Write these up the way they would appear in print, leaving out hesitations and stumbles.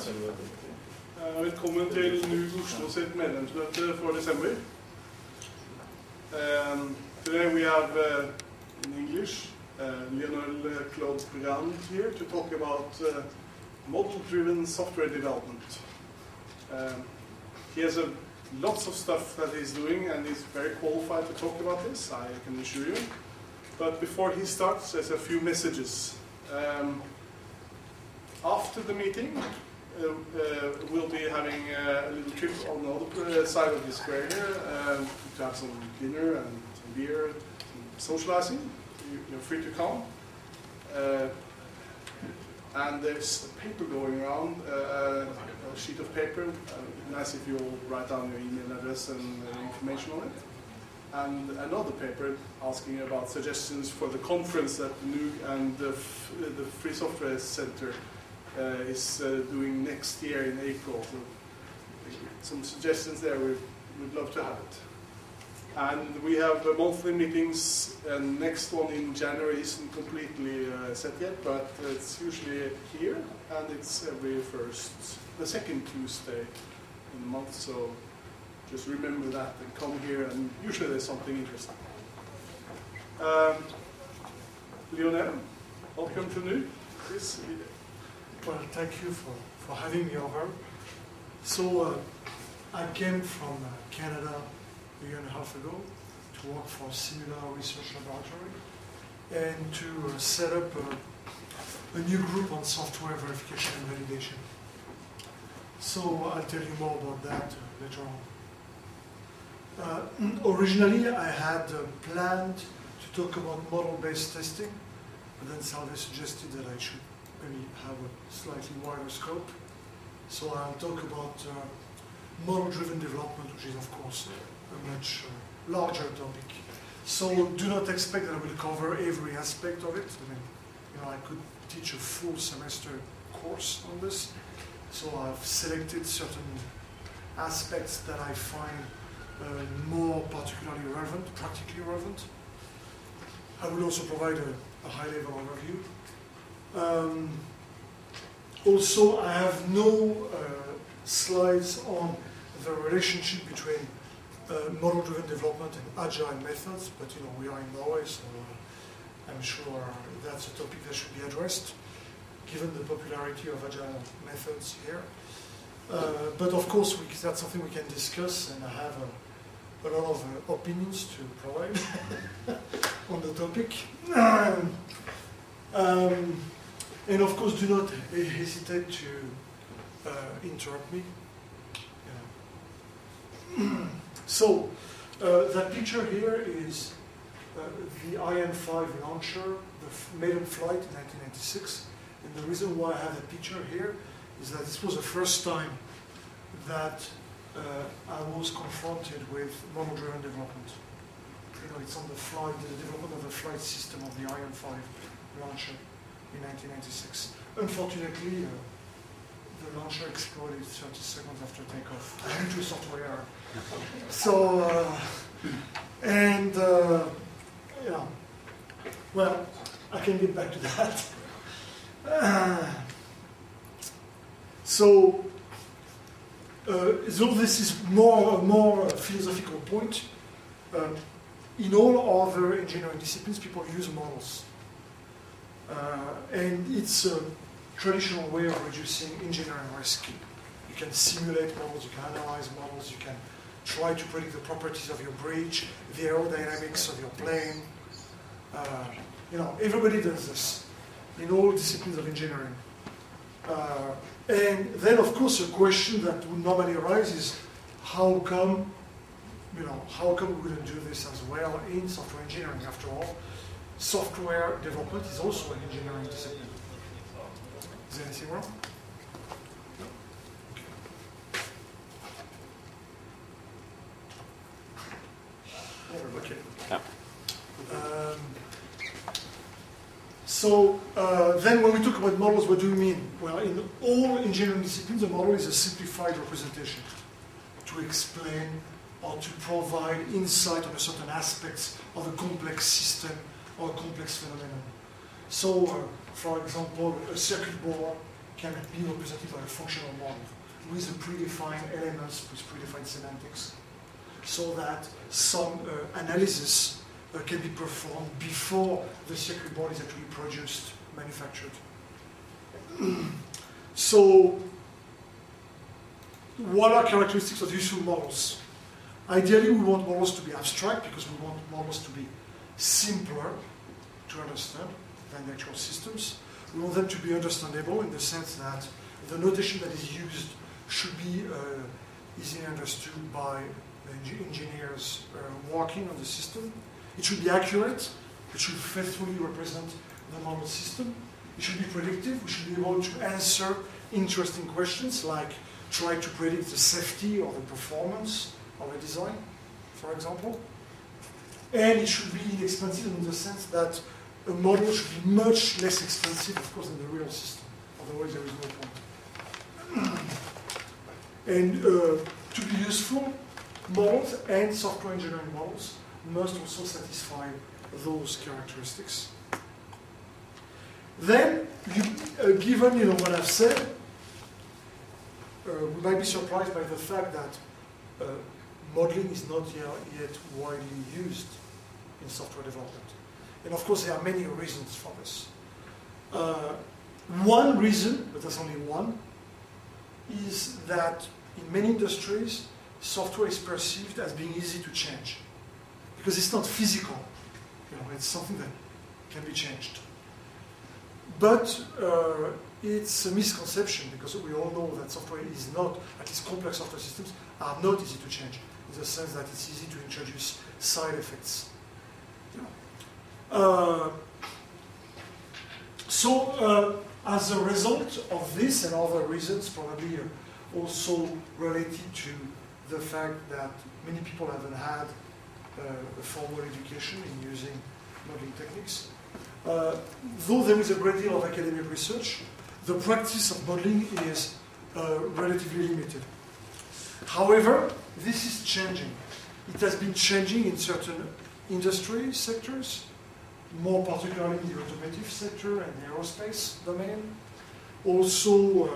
Velkommen til NUG Oslo sitt medlemsmøte for desember. Today we have in English Lionel Claude Brand here to talk about model-driven software development. He has lots of stuff that he's doing and he's very qualified to talk about this, I can assure you. But before he starts, there's a few messages. After the meeting, we'll be having a little trip on the other side of the square here to have some dinner and some beer, some socializing. You're free to come. And there's a paper going around, a sheet of paper. Nice if you'll write down your email address and information on it. And another paper asking about suggestions for the conference that the NUG and the Free Software Center is doing next year in April. So some suggestions there, we'd love to have it. And we have monthly meetings, and next one in January isn't completely set yet, but it's usually here, and it's the second Tuesday in the month, so just remember that and come here, and usually there's something interesting. Lionel, welcome to NUG. Please. Well, thank you for having me over. So I came from Canada a year and a half ago to work for Simula Research Laboratory and to set up a new group on software verification and validation. So I'll tell you more about that later on. Originally, I had planned to talk about model-based testing, but then Salve suggested that I should maybe have a slightly wider scope. So I'll talk about model-driven development, which is of course a much larger topic. So do not expect that I will cover every aspect of it. I mean, I could teach a full semester course on this. So I've selected certain aspects that I find more particularly relevant, practically relevant. I will also provide a high-level overview. Also, I have no slides on the relationship between model-driven development and agile methods, but we are in Norway, so I'm sure that's a topic that should be addressed, given the popularity of agile methods here. But of course, that's something we can discuss, and I have a lot of opinions to provide on the topic. And of course, do not hesitate to interrupt me. So, that picture here is the IN5 launcher, the maiden flight in 1996. And the reason why I have that picture here is that this was the first time that I was confronted with model-driven development. It's on the flight, the development of the flight system of the IN5 launcher in 1996. Unfortunately, the launcher exploded 30 seconds after takeoff due to a software error. So, well, I can get back to that. So this is more philosophical point. In all other engineering disciplines, people use models. And it's a traditional way of reducing engineering risk. You can simulate models, you can analyze models, you can try to predict the properties of your bridge, the aerodynamics of your plane. Everybody does this in all disciplines of engineering. And then, of course, a question that would normally arise is how come we wouldn't do this as well in software engineering? After all, software development is also an engineering discipline. Is there anything wrong? No? Okay. Yeah. So then when we talk about models, what do we mean? Well, in all engineering disciplines, a model is a simplified representation to explain or to provide insight on certain aspects of a complex system or a complex phenomenon. So, for example, a circuit board can be represented by a functional model with a predefined elements, with predefined semantics, so that some analysis can be performed before the circuit board is actually produced, manufactured. So, what are characteristics of useful models? Ideally, we want models to be abstract because we want models to be simpler to understand than the actual systems. We want them to be understandable in the sense that the notation that is used should be easily understood by the engineers working on the system. It should be accurate. It should faithfully represent the model system. It should be predictive. We should be able to answer interesting questions like try to predict the safety or the performance of a design, for example. And it should be inexpensive in the sense that a model should be much less expensive, of course, than the real system. Otherwise, there is no point. And to be useful, models and software engineering models must also satisfy those characteristics. Then, given what I've said, we might be surprised by the fact that modeling is not yet widely used in software development. And of course, there are many reasons for this. One reason, but that's only one, is that in many industries, software is perceived as being easy to change. Because it's not physical. It's something that can be changed. But it's a misconception because we all know that software is not, at least complex software systems, are not easy to change in the sense that it's easy to introduce side effects. So as a result of this and other reasons, probably also related to the fact that many people haven't had a formal education in using modeling techniques, though there is a great deal of academic research, the practice of modeling is relatively limited. However, this is changing. It has been changing in certain industry sectors, more particularly in the automotive sector and the aerospace domain. Also,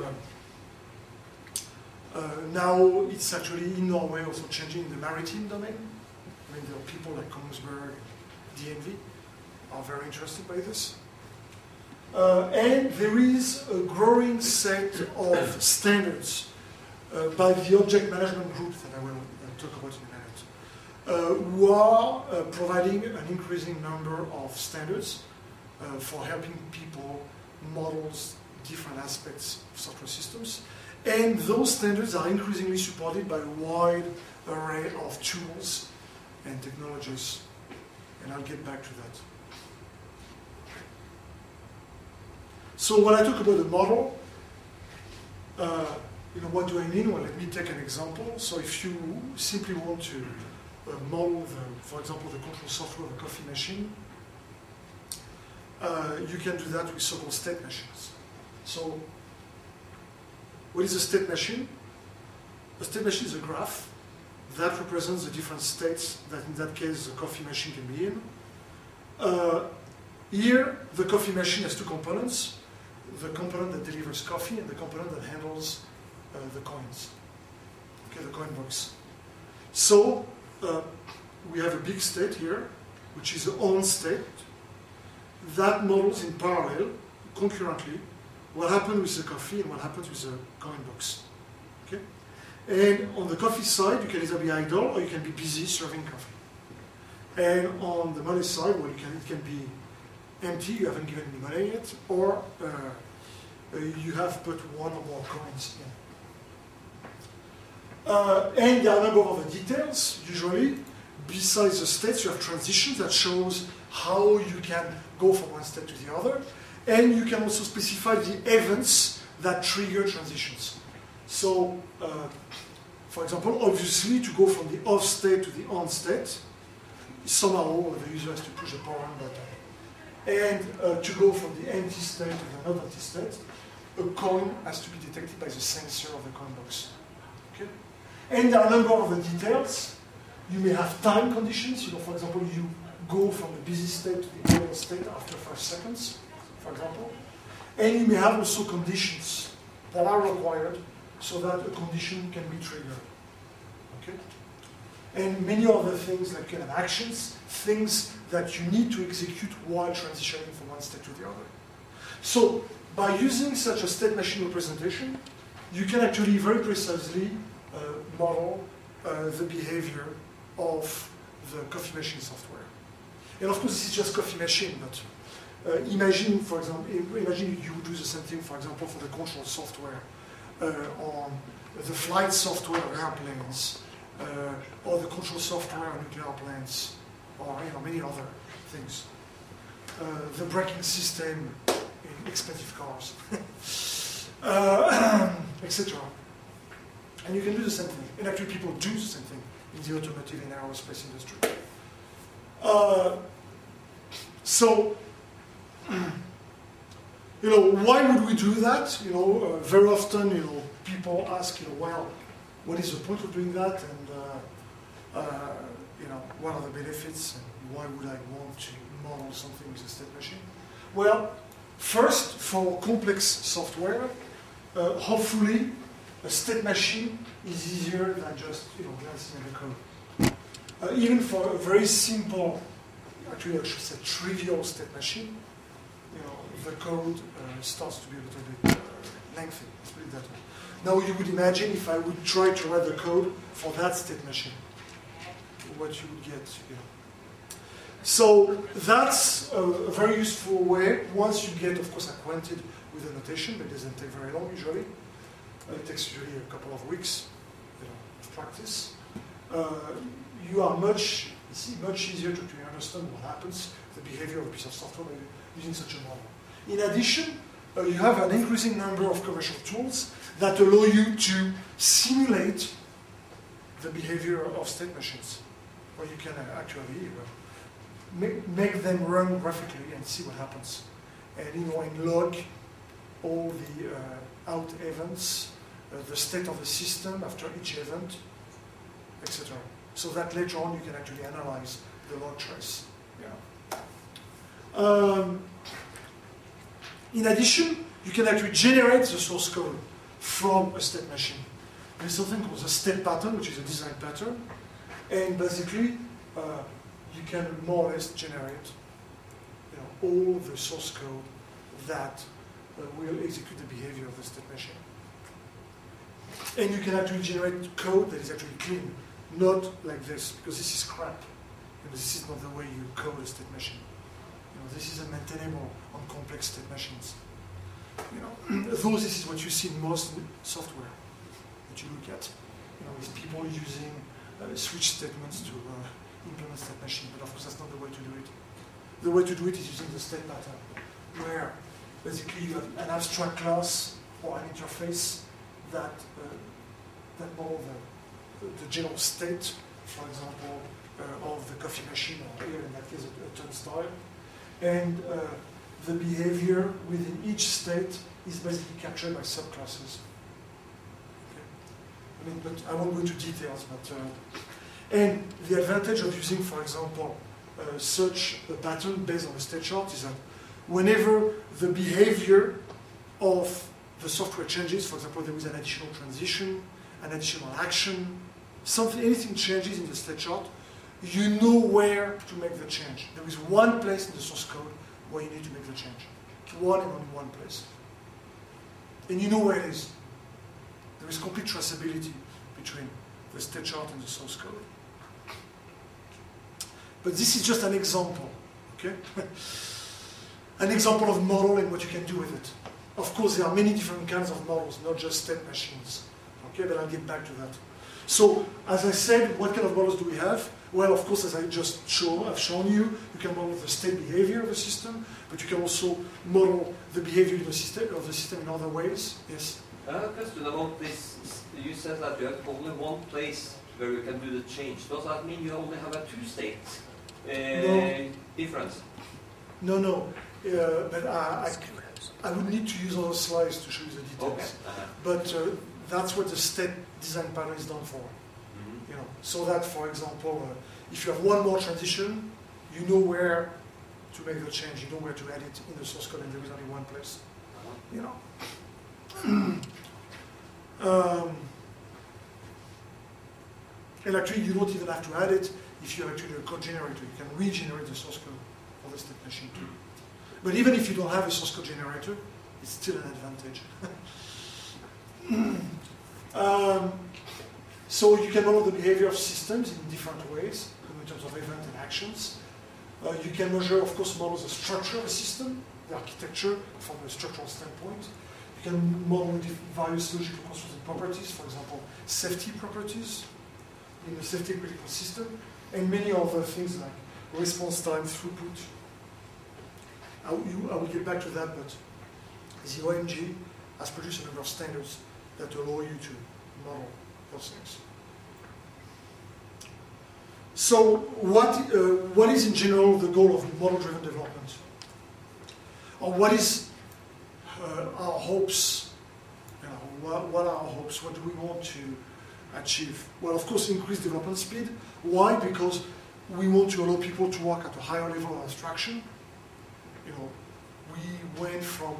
now it's actually in Norway also changing in the maritime domain. I mean, there are people like Kongsberg, DNV, are very interested by this. And there is a growing set of standards by the object management group that I will talk about in a minute, who are providing an increasing number of standards for helping people model different aspects of software systems. And those standards are increasingly supported by a wide array of tools and technologies. And I'll get back to that. So when I talk about a model, what do I mean? Well, let me take an example. So if you simply want to model, for example, the control software of a coffee machine, you can do that with so-called state machines. So what is a state machine? A state machine is a graph that represents the different states that, in that case, the coffee machine can be in. Here, the coffee machine has two components. The component that delivers coffee and the component that handles the coins, okay, the coin box. So we have a big state here, which is the on state, that models in parallel, concurrently, what happens with the coffee and what happens with the coin box. Okay? And on the coffee side, you can either be idle or you can be busy serving coffee. And on the money side, well, it can be empty, you haven't given any money yet, or you have put one or more coins in. And there are a number of other details, usually. Besides the states, you have transitions that shows how you can go from one state to the other. And you can also specify the events that trigger transitions. So, for example, obviously, to go from the off state to the on state, somehow the user has to push a power on button. And to go from the empty state to the not empty state, a coin has to be detected by the sensor of the coin box. Okay? And there are a number of other details. You may have time conditions. For example, you go from the busy state to the idle state after 5 seconds, for example. And you may have also conditions that are required so that a condition can be triggered. Okay? And many other things like kind of actions, things that you need to execute while transitioning from one state to the other. So by using such a state machine representation, you can actually very precisely model the behavior of the coffee machine software. And of course, this is just coffee machine, but imagine, for example, imagine you would do the same thing, for example, for the control software on the flight software of airplanes, or the control software on nuclear plants, or many other things. The braking system in expensive cars, etc. And you can do the same thing. And actually, people do the same thing in the automotive and aerospace industry. So, why would we do that? Very often, people ask, well, what is the point of doing that? And what are the benefits? And why would I want to model something with a state machine? Well, first, for complex software, hopefully, a state machine is easier than just glancing at the code. Even for a very simple, actually I should say trivial state machine, the code starts to be a little bit lengthy. Let's put it that way. Now you would imagine if I would try to write the code for that state machine, what you would get. So that's a very useful way. Once you get, of course, acquainted with the notation, it doesn't take very long usually. It takes usually a couple of weeks of practice. You are much easier to understand what happens, the behavior of a piece of software by using such a model. In addition, you have an increasing number of commercial tools that allow you to simulate the behavior of state machines, where you can actually make them run graphically and see what happens. And and log all the out events, the state of the system after each event, etc. So that later on you can actually analyze the log trace. In addition, you can actually generate the source code from a state machine. There's something called a state pattern, which is a design pattern, and basically you can more or less generate all the source code that will execute the behavior of the state machine. And you can actually generate code that is actually clean, not like this, because this is crap. This is not the way you code a state machine. This is unmaintainable on complex state machines. Though this is what you see in most software that you look at. With people using switch statements to implement state machine, but of course that's not the way to do it. The way to do it is using the state pattern, where basically you have an abstract class or an interface that model the general state, for example, of the coffee machine, or here in that case a turnstile, and the behavior within each state is basically captured by subclasses. Okay. But I won't go into details. But and the advantage of using, for example, such a pattern based on a state chart is that whenever the behavior of the software changes, for example, there is an additional transition, an additional action, anything changes in the state chart, you know where to make the change. There is one place in the source code where you need to make the change. One and only one place. And you know where it is. There is complete traceability between the state chart and the source code. But this is just an example, okay? An example of model and what you can do with it. Of course, there are many different kinds of models, not just state machines. Okay, but I'll get back to that. So, as I said, what kind of models do we have? Well, of course, as I just have shown you, you can model the state behavior of the system, but you can also model the behavior of the system in other ways. Yes? I have a question about this. You said that you have only one place where you can do the change. Does that mean you only have a two-state difference? No. But I would need to use other slides to show you the details. Okay. But that's what the state design pattern is done for. So that, for example, if you have one more transition, you know where to make the change, you know where to add it in the source code, and there is only one place. And actually, you don't even have to add it if you have actually a code generator. You can regenerate the source code for the state machine too. But even if you don't have a source code generator, it's still an advantage. So you can model the behavior of systems in different ways, in terms of event and actions. You can measure, of course, model the structure of a system, the architecture from a structural standpoint. You can model various logical constructed properties, for example, safety properties in a safety critical system, and many other things like response time, throughput. I will get back to that, but the OMG has produced a number of standards that allow you to model those things. So what is in general the goal of model-driven development? Or what is our hopes? What are our hopes? What do we want to achieve? Well, of course, increase development speed. Why? Because we want to allow people to work at a higher level of abstraction. We went from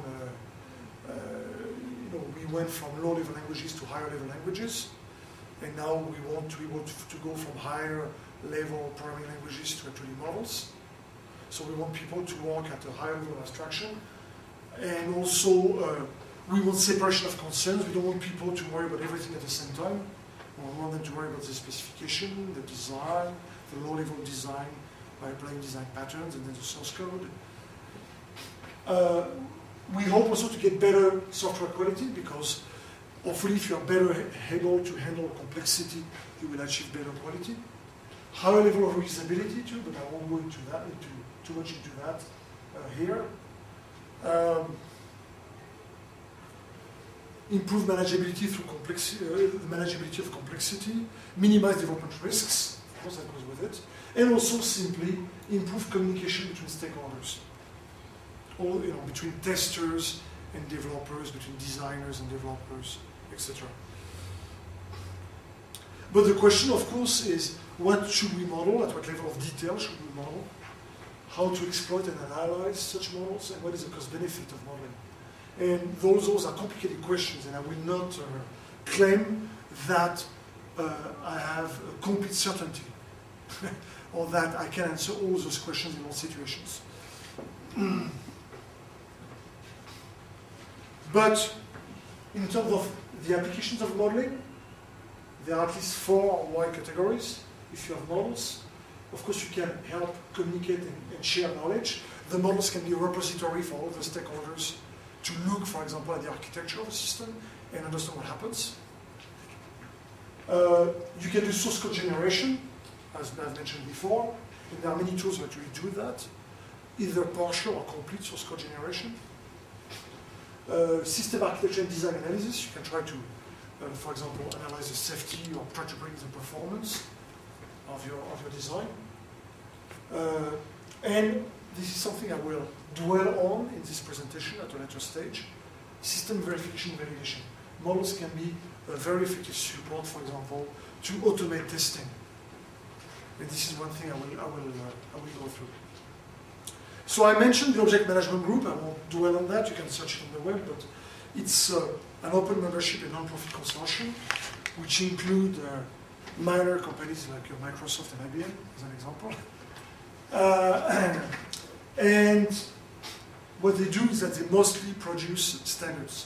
low-level languages to higher-level languages, and now we want to go from higher-level programming languages to actually models. So we want people to work at a higher level of abstraction, and also we want separation of concerns. We don't want people to worry about everything at the same time. We want them to worry about the specification, the design, the low-level design by applying design patterns, and then the source code. We hope also to get better software quality, because hopefully if you are better able to handle complexity, you will achieve better quality. Higher level of reusability too, but I won't go into that, too much into that here. Improve manageability through complexity, the manageability of complexity. Minimize development risks, of course that goes with it. And also simply improve communication between stakeholders. Between testers and developers, between designers and developers, etc. But the question, of course, is what should we model? At what level of detail should we model? How to exploit and analyze such models? And what is the cost-benefit of modeling? And those are complicated questions, and I will not claim that I have a complete certainty or that I can answer all those questions in all situations. But in terms of the applications of modeling, there are at least 4 wide categories. If you have models, of course you can help communicate and share knowledge. The models can be a repository for all the stakeholders to look, for example, at the architecture of a system and understand what happens. You can do source code generation, as I've mentioned before, and there are many tools that actually do that, either partial or complete source code generation. System architecture and design analysis, you can try to, for example, analyze the safety or try to bring the performance of your design. And this is something I will dwell on in this presentation at a later stage. System verification validation. Models can be a very effective support, for example, to automate testing. And this is one thing I will go through. So I mentioned the Object Management Group. I won't dwell on that. You can search it on the web, but it's an open membership and non-profit consortium, which include minor companies like Microsoft and IBM, as an example. And what they do is that they mostly produce standards.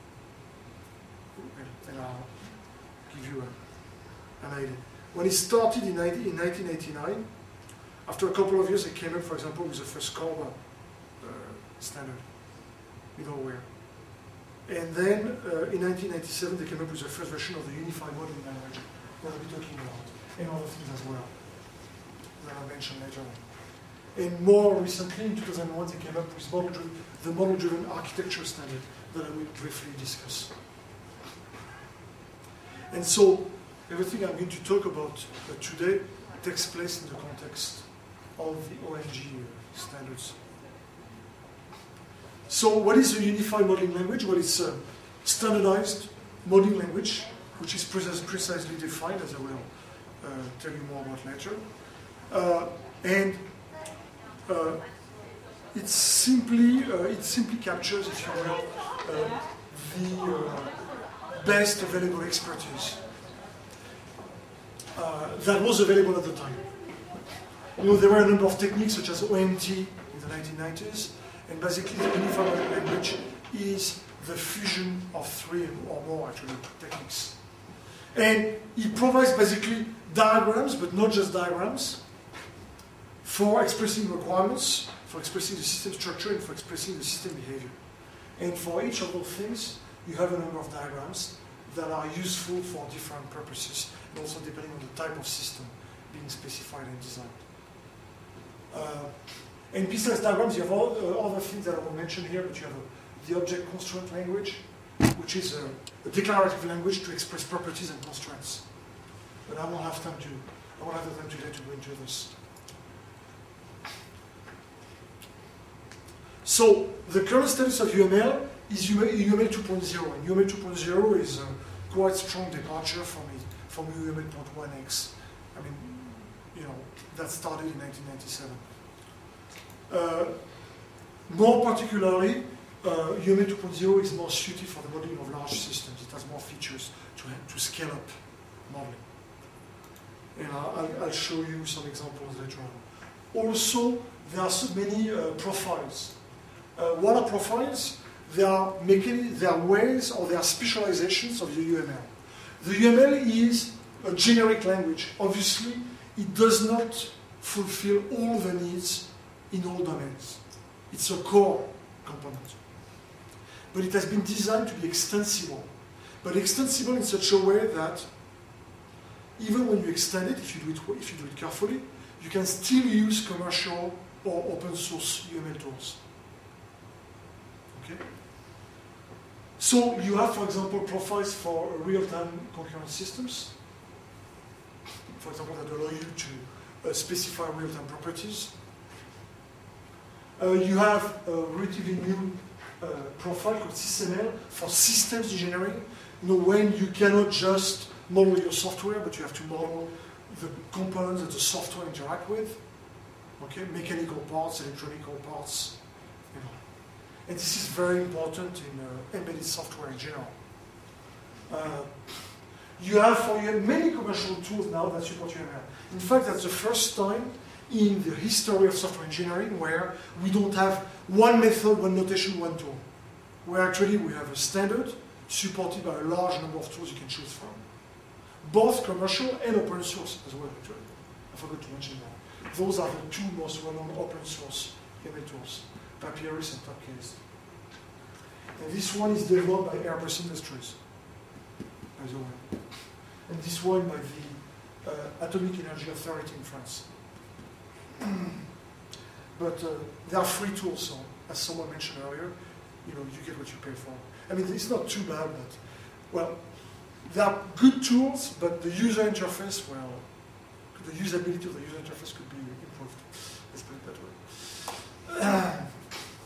And I'll give you an idea. When it started in 1989, after a couple of years, they came up, for example, with the first CORBA standard, middleware. And then in 1997, they came up with the first version of the Unified Modeling Language, that I'll be talking about, and other things as well, that I'll mention later on. And more recently, in 2001, they came up with the model-driven architecture standard that I will briefly discuss. And so, everything I'm going to talk about today takes place in the context of the OMG standards. So what is a unified modeling language? Well, it's a standardized modeling language, which is precisely defined, as I will tell you more about later. And it simply captures, if you will, best available expertise that was available at the time. You know, there were a number of techniques such as OMT in the 1990s, and basically the Unified Modeling Language is the fusion of 3 or more actually techniques. And it provides basically diagrams, but not just diagrams, for expressing requirements, for expressing the system structure, and for expressing the system behavior. And for each of those things, you have a number of diagrams that are useful for different purposes, and also depending on the type of system being specified and designed. And besides diagrams, you have other things that I will mention here, but you have the object constraint language, which is a declarative language to express properties and constraints. But I won't have the time today to go into this. So the current status of UML is UML 2.0, and UML 2.0 is a quite strong departure from UML 1.x. I mean, you know, that started in 1997. More particularly, UML 2.0 is more suited for the modeling of large systems. It has more features to scale up modeling. And I'll show you some examples later on. Also, there are so many profiles. What are profiles? They are ways or they are specializations of the UML. The UML is a generic language. Obviously, it does not fulfill all the needs in all domains. It's a core component. But it has been designed to be extensible. But extensible in such a way that even when you extend it, if you do it carefully, you can still use commercial or open source UML tools. Okay? So you have, for example, profiles for real-time concurrent systems, for example, that allow you to specify real-time properties. You have a relatively new profile called SysML for systems engineering. You know, when you cannot just model your software, but you have to model the components that the software interact with. Okay, mechanical parts, electronical parts. You know. And this is very important in embedded software in general. You have many commercial tools now that support UML. In fact, that's the first time in the history of software engineering where we don't have one method, one notation, one tool. Where actually we have a standard supported by a large number of tools you can choose from. Both commercial and open source as well, actually. I forgot to mention that. Those are the two most well-known open source UML tools, Papyrus and Topcase. And this one is developed by Airbus Industries, by the way. And this one by the Atomic Energy Authority in France. But they are free tools, so as someone mentioned earlier, you know, you get what you pay for. I mean, it's not too bad, but, well, they are good tools, but the user interface, well, the usability of the user interface could be improved. Let's put it that way.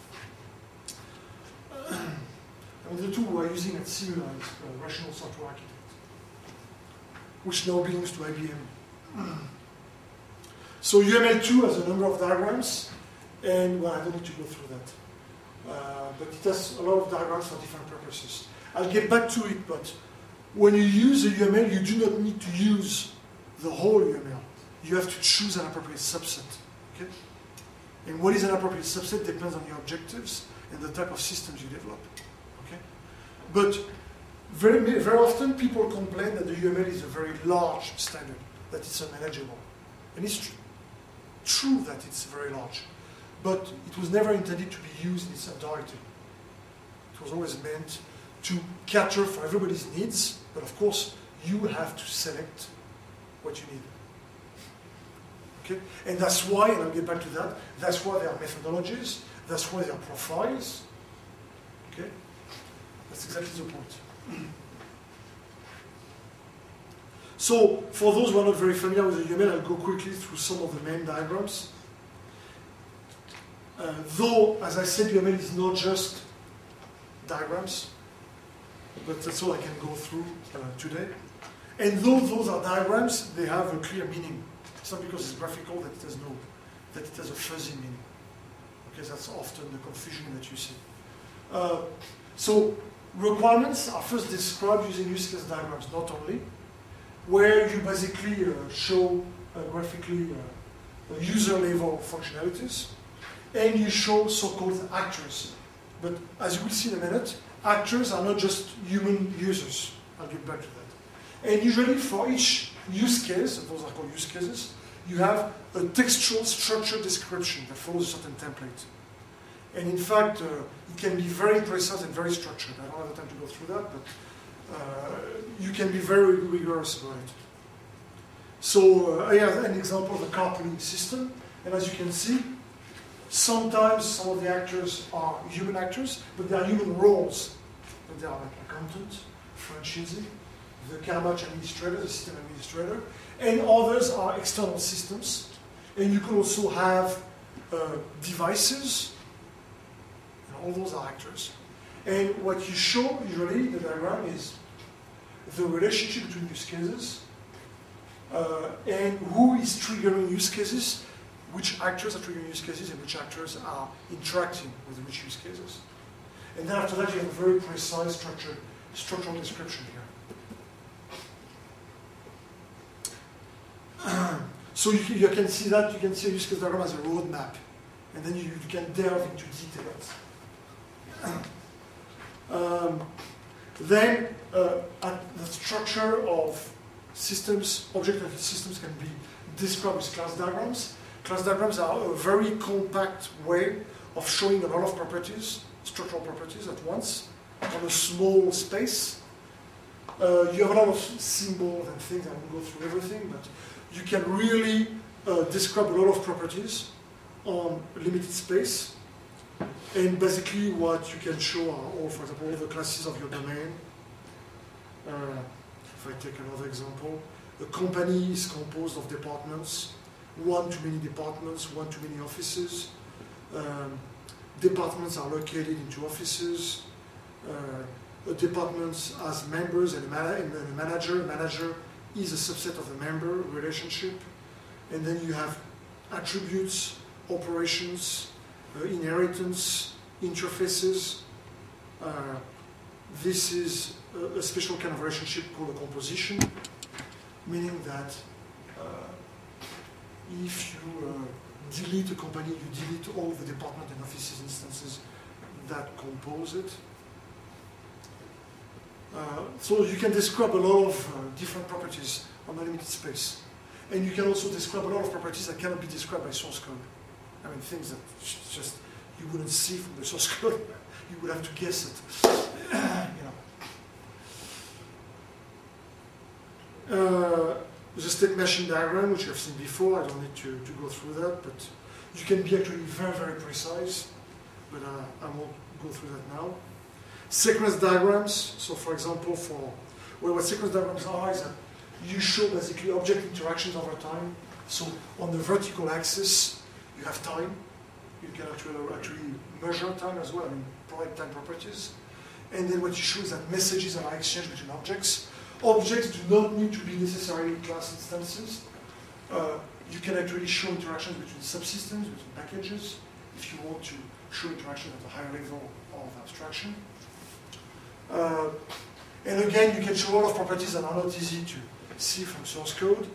I mean, the tool we are using at Simula is Rational Software Architect, which now belongs to IBM. So UML2 has a number of diagrams, and well, I don't need to go through that. But it has a lot of diagrams for different purposes. I'll get back to it, but when you use a UML, you do not need to use the whole UML. You have to choose an appropriate subset. Okay? And what is an appropriate subset depends on your objectives and the type of systems you develop. Okay? But very often people complain that the UML is a very large standard, that it's unmanageable. And it's true that it's very large, but it was never intended to be used in its entirety. It was always meant to cater for everybody's needs, but of course you have to select what you need. Okay? And that's why, and I'll get back to that, that's why there are methodologies, that's why there are profiles. Okay? That's exactly the point. So, for those who are not very familiar with the UML, I'll go quickly through some of the main diagrams. Though, as I said, UML is not just diagrams, but that's all I can go through today. And though those are diagrams, they have a clear meaning. It's not because it's graphical that it has a fuzzy meaning. Okay, that's often the confusion that you see. So, requirements are first described using use case diagrams, not only, where you basically show graphically user-level functionalities, and you show so-called actors. But as you will see in a minute, actors are not just human users. I'll get back to that. And usually for each use case, those are called use cases, you have a textual structure description that follows a certain template. And in fact, it can be very precise and very structured. I don't have the time to go through that, but you can be very rigorous about it. So I have an example of a carpooling system, and as you can see, sometimes some of the actors are human actors, but they are human roles. But they are like accountant, franchisee, the car match administrator, the system administrator, and others are external systems. And you can also have devices, and all those are actors. And what you show usually in the diagram is the relationship between use cases and who is triggering use cases, which actors are triggering use cases, and which actors are interacting with which use cases. And then after that, you have a very precise structural description here. So you can see that, you can see a use case diagram as a roadmap, and then you can delve into details. Then the structure of systems, object-oriented systems, can be described with class diagrams. Class diagrams are a very compact way of showing a lot of properties, structural properties at once, on a small space. You have a lot of symbols and things, I won't go through everything, but you can really describe a lot of properties on a limited space. And basically what you can show are all, for example, all the classes of your domain. If I take another example, a company is composed of departments, one too many departments, one too many offices. Departments are located into offices. Departments as members and a manager. A manager is a subset of the member relationship. And then you have attributes, operations, inheritance, interfaces. This is a special kind of relationship called a composition, meaning that if you delete a company, you delete all the department and offices instances that compose it. So you can describe a lot of different properties on a limited space. And you can also describe a lot of properties that cannot be described by source code. I mean, things that just you wouldn't see from the source code. You would have to guess it. The state machine diagram, which you have seen before, I don't need to go through that, but you can be actually very, very precise, but I won't go through that now. Sequence diagrams, so for example, what sequence diagrams are is that you show basically object interactions over time. So on the vertical axis, you have time. You can actually measure time as well, I mean, provide time properties. And then what you show is that messages are exchanged between objects. Objects do not need to be necessarily class instances. You can actually show interactions between subsystems, between packages, if you want to show interactions at a higher level of abstraction. And again, you can show a lot of properties that are not easy to see from source code.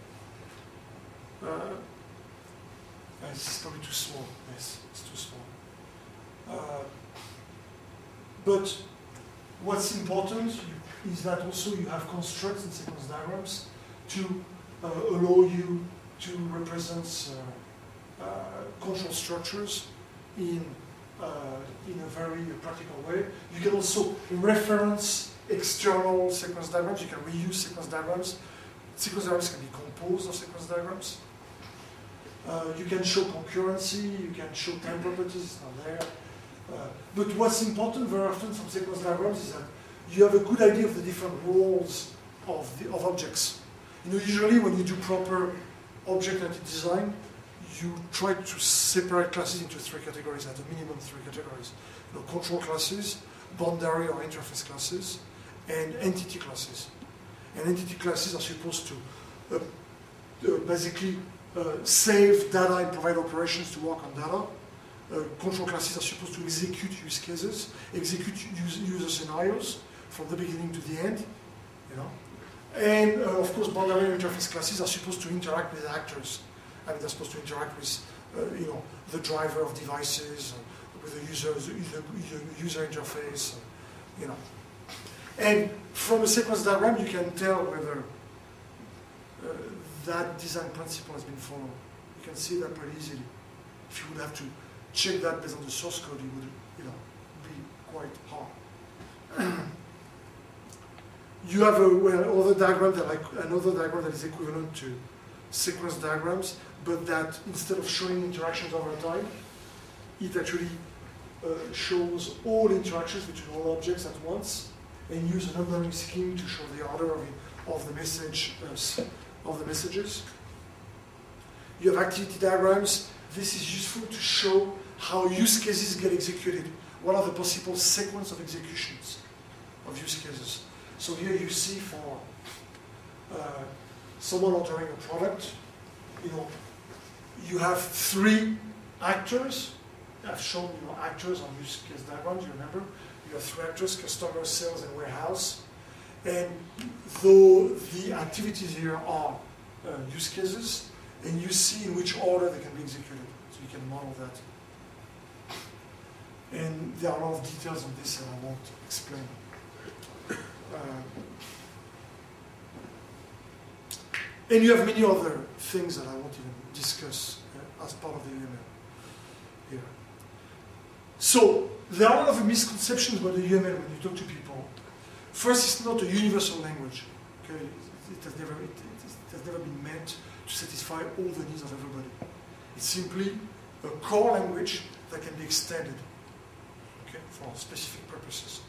This is probably too small. Yes, it's too small. But what's important is that also you have constructs and sequence diagrams to allow you to represent control structures in a very practical way. You can also reference external sequence diagrams. You can reuse sequence diagrams. Sequence diagrams can be composed of sequence diagrams. You can show concurrency. You can show time properties. It's not there. But what's important very often from sequence diagrams is that you have a good idea of the different roles of objects. You know, usually when you do proper object-oriented design, you try to separate classes into three categories, at a minimum three categories. You know, control classes, boundary or interface classes, and entity classes. And entity classes are supposed to basically save data and provide operations to work on data. control classes are supposed to execute use cases, execute user scenarios from the beginning to the end, you know. And of course, boundary interface classes are supposed to interact with actors. I mean, they're supposed to interact with, you know, the driver of devices, with the user interface, you know. And from a sequence diagram, you can tell whether that design principle has been followed. You can see that pretty easily. If you would have to check that based on the source code, it would, you know, be quite hard. You have another diagram that is equivalent to sequence diagrams, but that instead of showing interactions over time, it actually shows all interactions between all objects at once, and use a numbering scheme to show the order of the messages. You have activity diagrams. This is useful to show how use cases get executed. What are the possible sequence of executions of use cases? So here you see for someone ordering a product, you know, you have 3 actors. I've shown, you know, actors on use case diagrams, you remember? You have 3 actors, customer, sales, and warehouse. And though the activities here are use cases, and you see in which order they can be executed. So you can model that. And there are a lot of details on this, and I won't explain. And you have many other things that I won't even discuss as part of the UML here. So there are a lot of misconceptions about the UML when you talk to people. First, it's not a universal language. Okay, it has never been meant to satisfy all the needs of everybody. It's simply a core language that can be extended, okay, for specific purposes.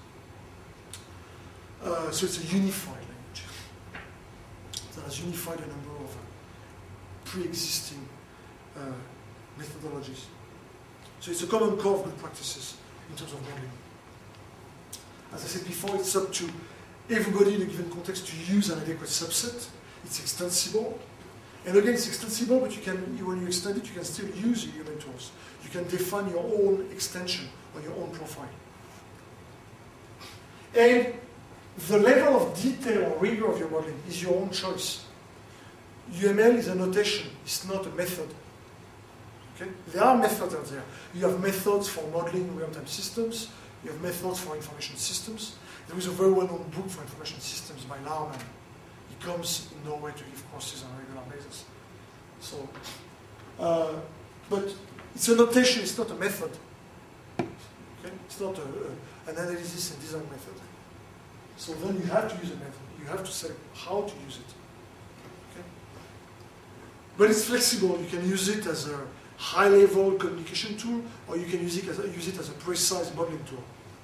So it's a unified language that has unified a number of pre-existing methodologies. So it's a common core of good practices in terms of modeling. As I said before, it's up to everybody in a given context to use an adequate subset. It's extensible. And again, it's extensible, but you can, when you extend it, you can still use your UML tools. You can define your own extension or your own profile. And the level of detail or rigor of your modeling is your own choice. UML is a notation, it's not a method. Okay? There are methods out there. You have methods for modeling real-time systems. You have methods for information systems. There is a very well-known book for information systems by Laumann. He comes in Norway to give courses on a regular basis. So, but it's a notation, it's not a method. Okay? It's not an analysis and design method. So then you have to use a method. You have to say how to use it. Okay? But it's flexible. You can use it as a high-level communication tool, or you can use it as a precise modeling tool.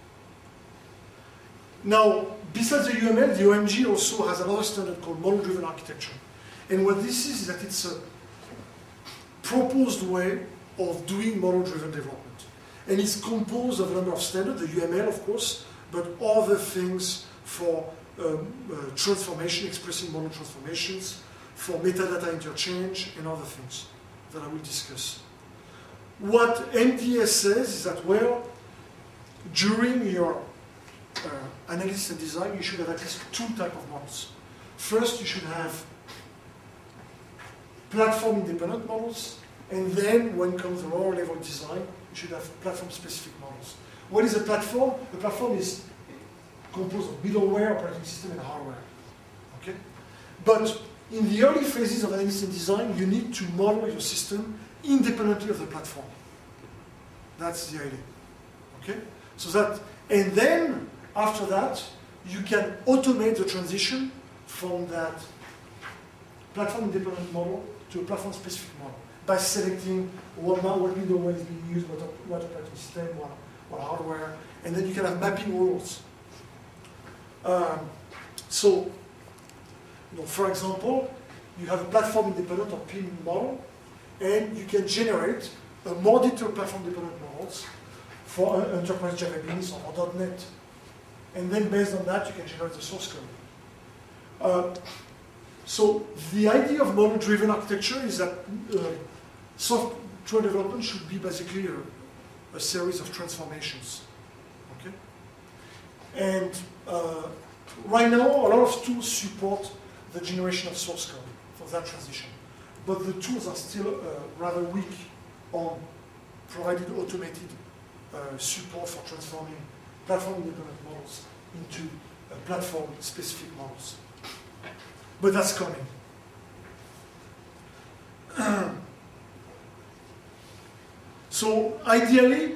Now, besides the UML, the OMG also has another standard called model-driven architecture. And what this is that it's a proposed way of doing model-driven development. And it's composed of a number of standards, the UML, of course, but other things for transformation, expressing model transformations, for metadata interchange, and other things that I will discuss. What MDS says is that, well, during your analysis and design, you should have at least 2 types of models. First, you should have platform-independent models, and then, when comes the lower-level design, you should have platform-specific models. What is a platform? The platform is composed of middleware, operating system, and hardware. Okay? But in the early phases of analysis and design, you need to model your system independently of the platform. That's the idea. Okay? So that, and then after that, you can automate the transition from that platform-independent model to a platform-specific model by selecting what middleware is being used, what operating system, what hardware, and then you can have mapping rules. So, you know, for example, you have a platform-independent or PIM model, and you can generate more detailed platform-independent models for enterprise Java Beans or .NET. And then based on that, you can generate the source code. So the idea of model-driven architecture is that software development should be basically a series of transformations. Okay? And right now, a lot of tools support the generation of source code for that transition. But the tools are still rather weak on providing automated support for transforming platform-independent models into platform-specific models. But that's coming. So ideally,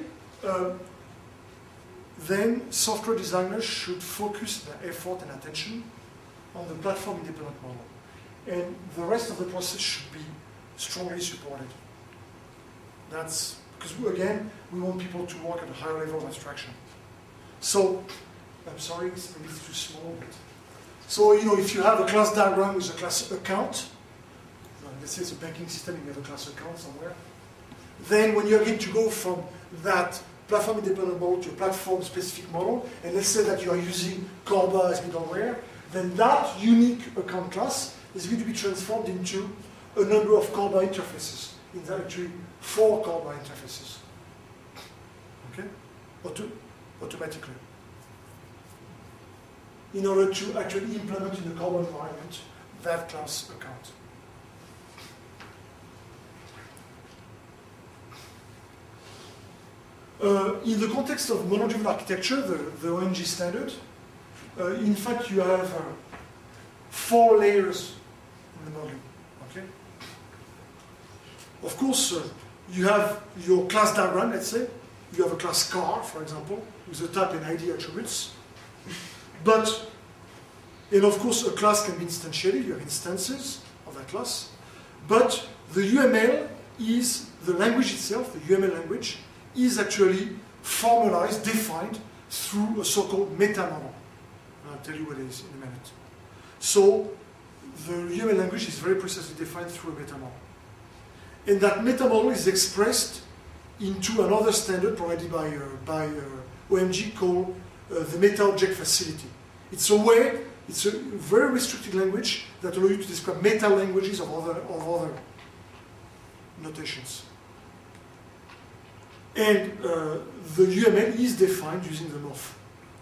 then software designers should focus their effort and attention on the platform-independent model. And the rest of the process should be strongly supported. That's because, again, we want people to work at a higher level of abstraction. So, I'm sorry, it's maybe too small. But so, if you have a class diagram with a class account, let's say it's a banking system and you have a class account somewhere, then when you're going to go from that platform-independent model to a platform-specific model, and let's say that you are using Corba as middleware, then that unique account class is going to be transformed into a number of Corba interfaces. In that, actually, 4 Corba interfaces. Okay? Automatically. In order to actually implement in the Corba environment that class account. In the context of model-driven architecture, the OMG standard, in fact, you have 4 layers in the modeling. Okay? Of course, you have your class diagram, let's say. You have a class car, for example, with the type and ID attributes. And of course, a class can be instantiated. You have instances of that class. But the UML is, the language itself, the UML language, is actually formalized, defined through a so-called meta model. I'll tell you what it is in a minute. So the UML language is very precisely defined through a meta model. And that meta model is expressed into another standard provided by OMG called the meta object facility. It's a very restricted language that allows you to describe meta languages of other notations. And the UML is defined using the MOF.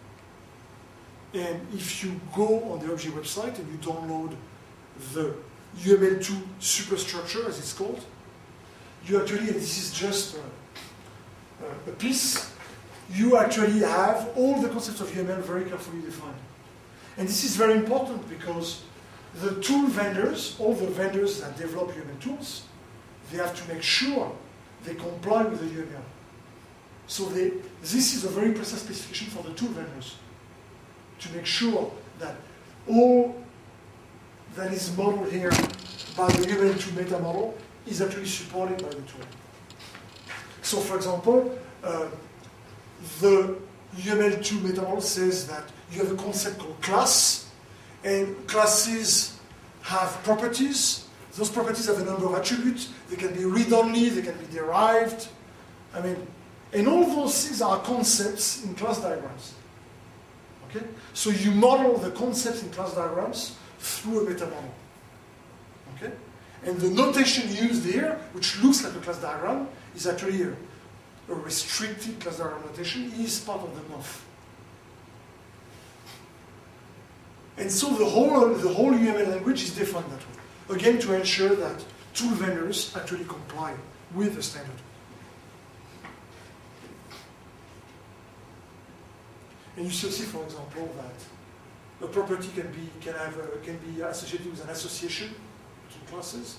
And if you go on the OMG website and you download the UML2 superstructure, as it's called, you actually, and this is just a piece, you actually have all the concepts of UML very carefully defined. And this is very important because the tool vendors, all the vendors that develop UML tools, they have to make sure they comply with the UML. So this is a very precise specification for the tool vendors to make sure that all that is modeled here by the UML2 meta model is actually supported by the tool. So for example, the UML2 meta model says that you have a concept called class, and classes have properties. Those properties have a number of attributes. They can be read-only, they can be derived. And all those things are concepts in class diagrams. Okay? So you model the concepts in class diagrams through a meta model. Okay? And the notation used here, which looks like a class diagram, is actually a restricted class diagram notation, is part of the MOF. And so the whole UML language is defined that way. Again, to ensure that tool vendors actually comply with the standard. And you still see, for example, that a property can be associated with an association between classes.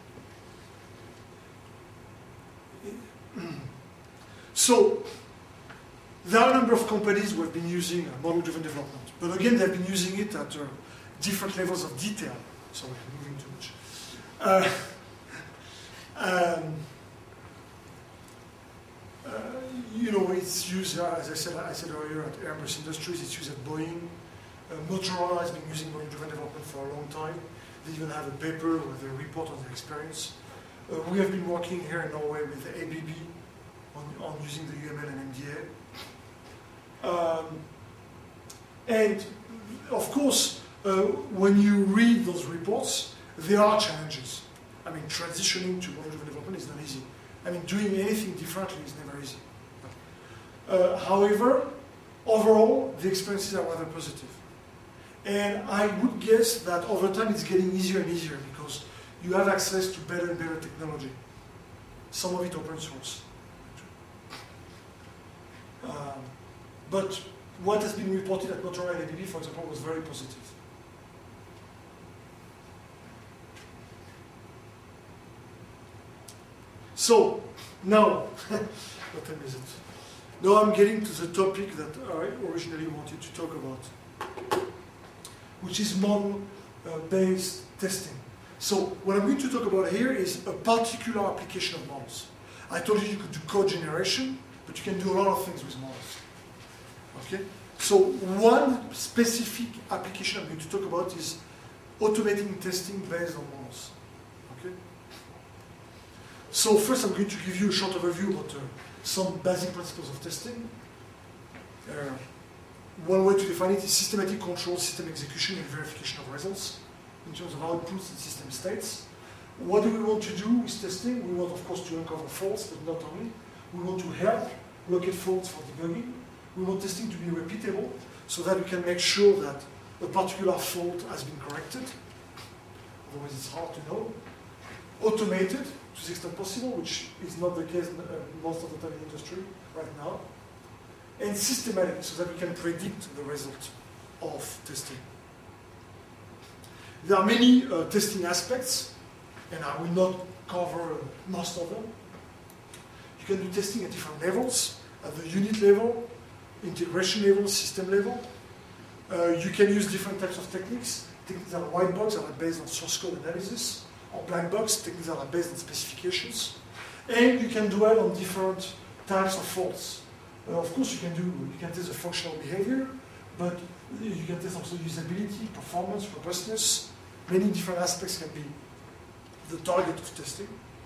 So there are a number of companies who have been using model-driven development, but again, they've been using it at different levels of detail. Sorry, I'm moving too much. It's used, as I said earlier, at Airbus Industries. It's used at Boeing. Motorola has been using model-driven development for a long time. They even have a paper with a report on their experience. We have been working here in Norway with the ABB on using the UML and MDA. And of course, when you read those reports, there are challenges. Transitioning to model-driven development is not easy. Doing anything differently is never easy. However, overall, the experiences are rather positive. And I would guess that over time it's getting easier and easier because you have access to better and better technology. Some of it open source. But what has been reported at Motorola ABB, for example, was very positive. So, now, what time is it? Now I'm getting to the topic that I originally wanted to talk about, which is model-based testing. So what I'm going to talk about here is a particular application of models. I told you could do code generation, but you can do a lot of things with models. Okay? So one specific application I'm going to talk about is automating testing based on models. Okay? So first I'm going to give you a short overview about some basic principles of testing. One way to define it is systematic control, system execution, and verification of results in terms of outputs and system states. What do we want to do with testing? We want, of course, to uncover faults, but not only. We want to help locate faults for debugging. We want testing to be repeatable so that we can make sure that a particular fault has been corrected. Otherwise, it's hard to know. Automated to the extent possible, which is not the case most of the time in the industry right now. And systematic, so that we can predict the result of testing. There are many testing aspects, and I will not cover most of them. You can do testing at different levels, at the unit level, integration level, system level. You can use different types of techniques. Techniques that are white box, that are based on source code analysis, or black box, techniques that are based on specifications. And you can dwell on different types of faults. Of course, you can test the functional behavior, but you can test also usability, performance, robustness. Many different aspects can be the target of testing.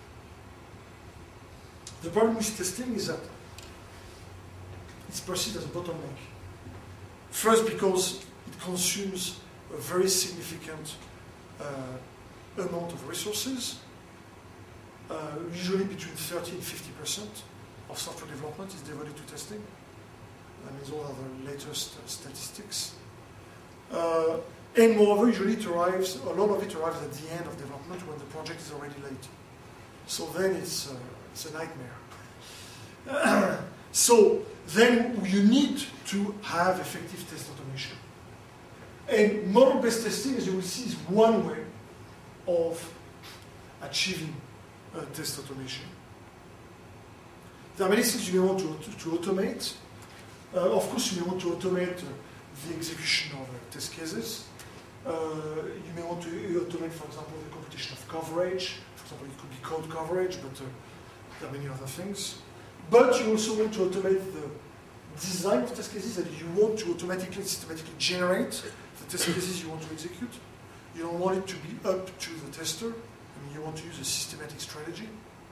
The problem with testing is that it's perceived as a bottleneck. First, because it consumes a very significant amount of resources, usually between 30 and 50% of software development is devoted to testing. That means all of the latest statistics. And moreover, usually a lot of it arrives at the end of development when the project is already late. So then it's a nightmare. So then you need to have effective test automation. And model-based testing, as you will see, is one way of achieving test automation. There are many things you may want to automate. Of course, you may want to automate the execution of test cases. You may want to automate, for example, the computation of coverage. For example, it could be code coverage, but there are many other things. But you also want to automate the design of test cases, that you want to automatically and systematically generate the test cases you want to execute. You don't want it to be up to the tester. You want to use a systematic strategy.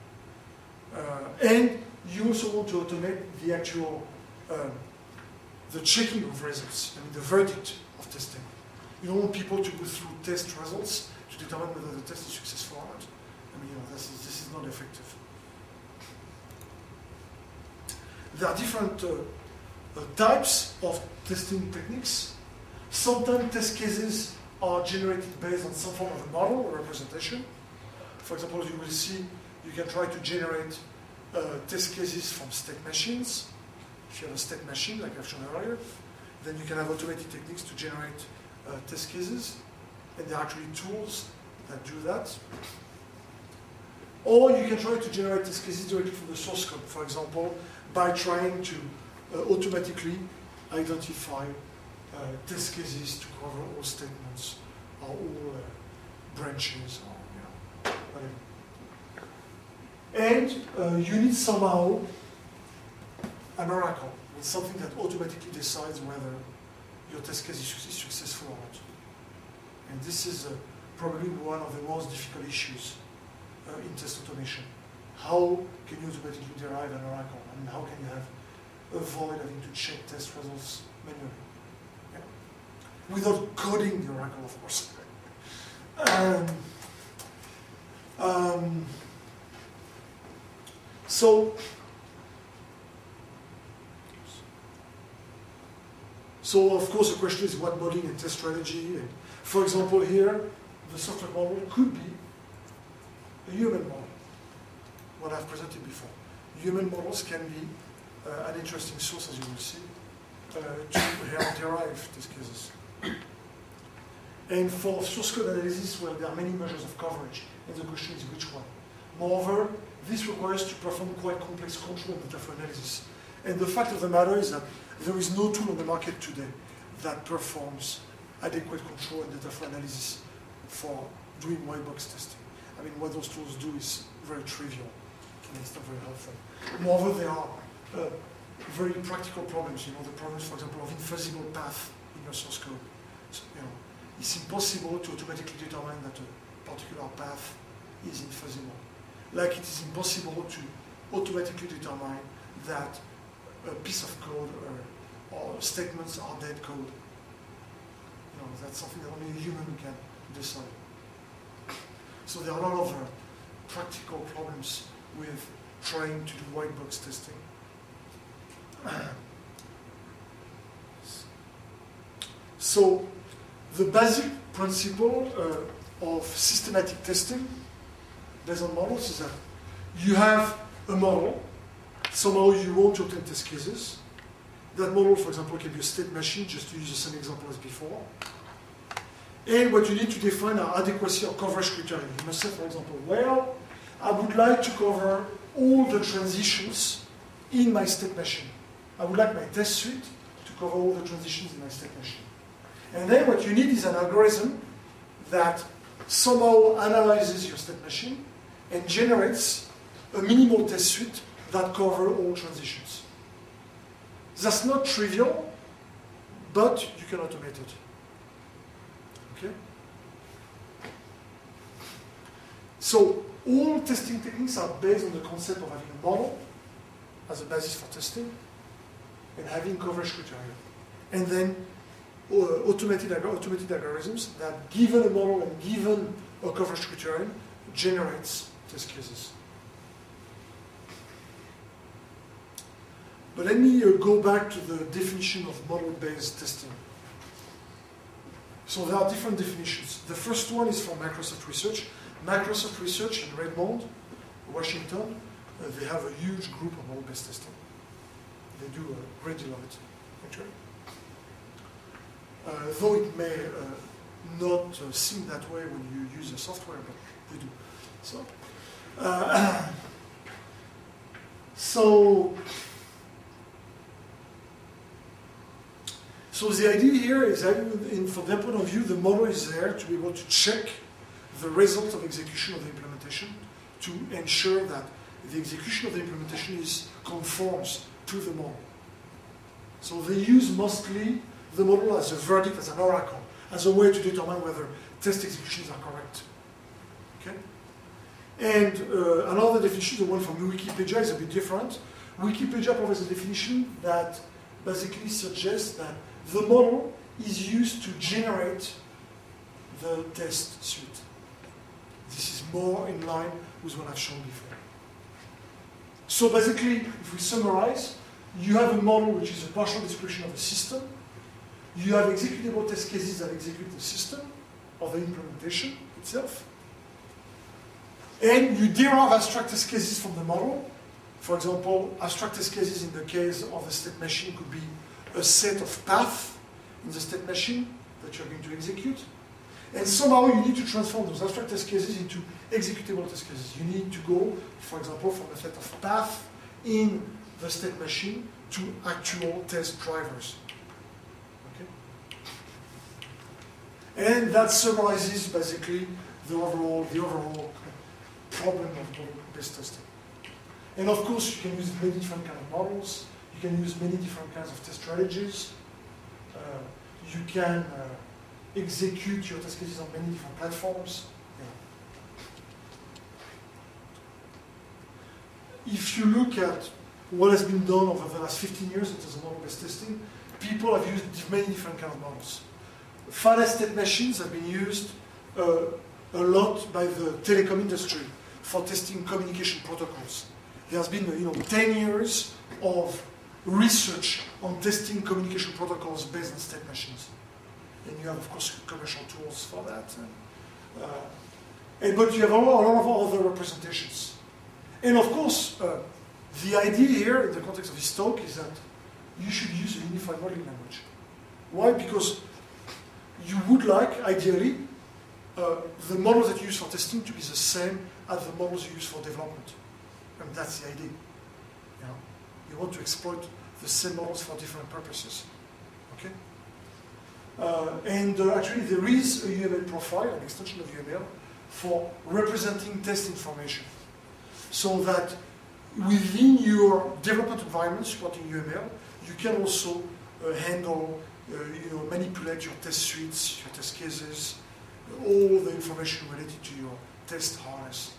And you also want to automate the actual, the checking of results, the verdict of testing. You don't want people to go through test results to determine whether the test is successful or not. This is not effective. There are different types of testing techniques. Sometimes test cases are generated based on some form of a model or representation. For example, as you will see, you can try to generate test cases from state machines. If you have a state machine, like I've shown earlier, then you can have automated techniques to generate test cases. And there are actually tools that do that. Or you can try to generate test cases directly from the source code, for example, by trying to automatically identify test cases to cover all statements or all branches or whatever. And you need somehow an oracle, something that automatically decides whether your test case is successful or not. And this is probably one of the most difficult issues in test automation. How can you automatically derive an oracle? And how can you avoid having to check test results manually? Yeah. Without coding the oracle, of course. So of course the question is what modeling and test strategy. And for example here, the software model could be a human model, what I've presented before. Human models can be an interesting source, as you will see, to derive these cases. And for source code analysis, well, there are many measures of coverage, and the question is which one. Moreover, this requires to perform quite complex control and data flow analysis. And the fact of the matter is that there is no tool on the market today that performs adequate control and data flow analysis for doing white box testing. I mean, what those tools do is very trivial, and it's not very helpful. Moreover, there are very practical problems. You know, the problems, for example, of infeasible path in your source code. So, you know, it's impossible to automatically determine that a particular path is infeasible. Like it is impossible to automatically determine that a piece of code or statements are dead code. You know, that's something that only a human can decide. So there are a lot of practical problems with trying to do white box testing. So the basic principle of systematic testing based on models is that you have a model, somehow you want to obtain test cases. That model, for example, can be a state machine, just to use the same example as before. And what you need to define are adequacy or coverage criteria. You must say, for example, well, I would like to cover all the transitions in my state machine. I would like my test suite to cover all the transitions in my state machine. And then what you need is an algorithm that somehow analyzes your state machine and generates a minimal test suite that covers all transitions. That's not trivial, but you can automate it. Okay? So all testing techniques are based on the concept of having a model as a basis for testing and having coverage criteria. And then automated algorithms that, given a model and given a coverage criterion, generates test cases. But let me go back to the definition of model-based testing. So there are different definitions. The first one is from Microsoft Research. Microsoft Research in Redmond, Washington, they have a huge group of model-based testing. They do a great deal of it, actually. Though it may not seem that way when you use the software, but they do. So the idea here is that, from their point of view, the model is there to be able to check the result of execution of the implementation, to ensure that the execution of the implementation conforms to the model. So they use mostly the model as a verdict, as an oracle, as a way to determine whether test executions are correct. Okay? And another definition, the one from Wikipedia, is a bit different. Wikipedia provides a definition that basically suggests that the model is used to generate the test suite. This is more in line with what I've shown before. So basically, if we summarize, you have a model which is a partial description of a system. You have executable test cases that execute the system or the implementation itself. And you derive abstract test cases from the model. For example, abstract test cases in the case of the state machine could be a set of paths in the state machine that you're going to execute. And somehow you need to transform those abstract test cases into executable test cases. You need to go, for example, from a set of paths in the state machine to actual test drivers. And that summarizes basically the overall problem of model-based testing. And of course, you can use many different kinds of models. You can use many different kinds of test strategies. You can execute your test cases on many different platforms. Yeah. If you look at what has been done over the last 15 years in terms of model-based testing, people have used many different kinds of models. Finite state machines have been used a lot by the telecom industry for testing communication protocols. There has been 10 years of research on testing communication protocols based on state machines. And you have, of course, commercial tools for that. But you have a lot of other representations. And of course, the idea here, in the context of this talk, is that you should use a unified modeling language. Why? Because you would like, ideally, the models that you use for testing to be the same as the models you use for development. And that's the idea. You know, you want to exploit the same models for different purposes. Okay? Actually, there is a UML profile, an extension of UML, for representing test information. So that within your development environment supporting UML, you can also handle, manipulate your test suites, your test cases, all the information related to your test harness.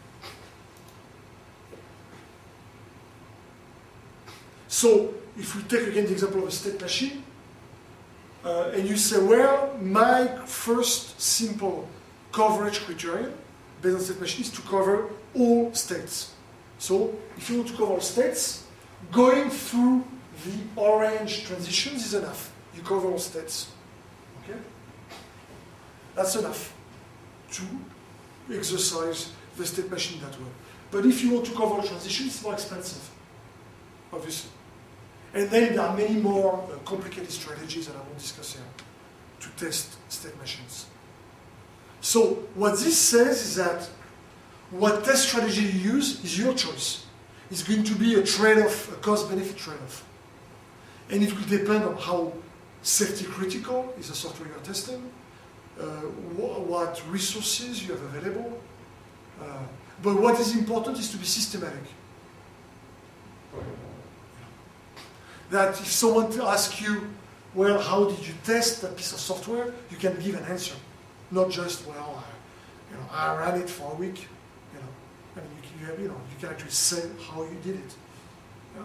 So, if we take again the example of a state machine, and you say, well, my first simple coverage criterion based on state machine is to cover all states. So, if you want to cover all states, going through the orange transitions is enough. You cover all states. Okay? That's enough to exercise the state machine that way. But if you want to cover transitions, it's more expensive, obviously. And then there are many more complicated strategies that I won't discuss here to test state machines. So what this says is that what test strategy you use is your choice. It's going to be a trade-off, a cost-benefit trade-off. And it will depend on how safety critical is the software you're testing, what resources you have available. But what is important is to be systematic. That if someone asks you, well, how did you test that piece of software, you can give an answer. Not just, well, I ran it for a week. You can actually say how you did it. Yeah.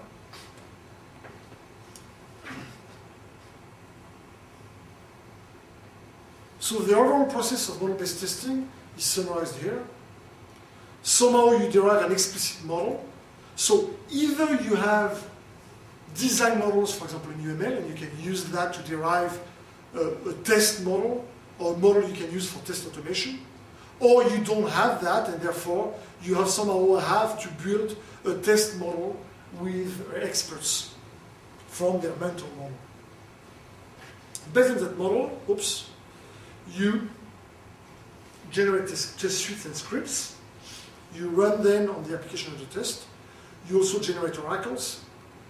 So the overall process of model-based testing is summarized here. Somehow you derive an explicit model. So either you have design models, for example, in UML, and you can use that to derive a test model, or a model you can use for test automation, or you don't have that, and therefore you have somehow have to build a test model with experts from their mental model. Based on that model, you generate test suites and scripts. You run them on the application of the test. You also generate oracles.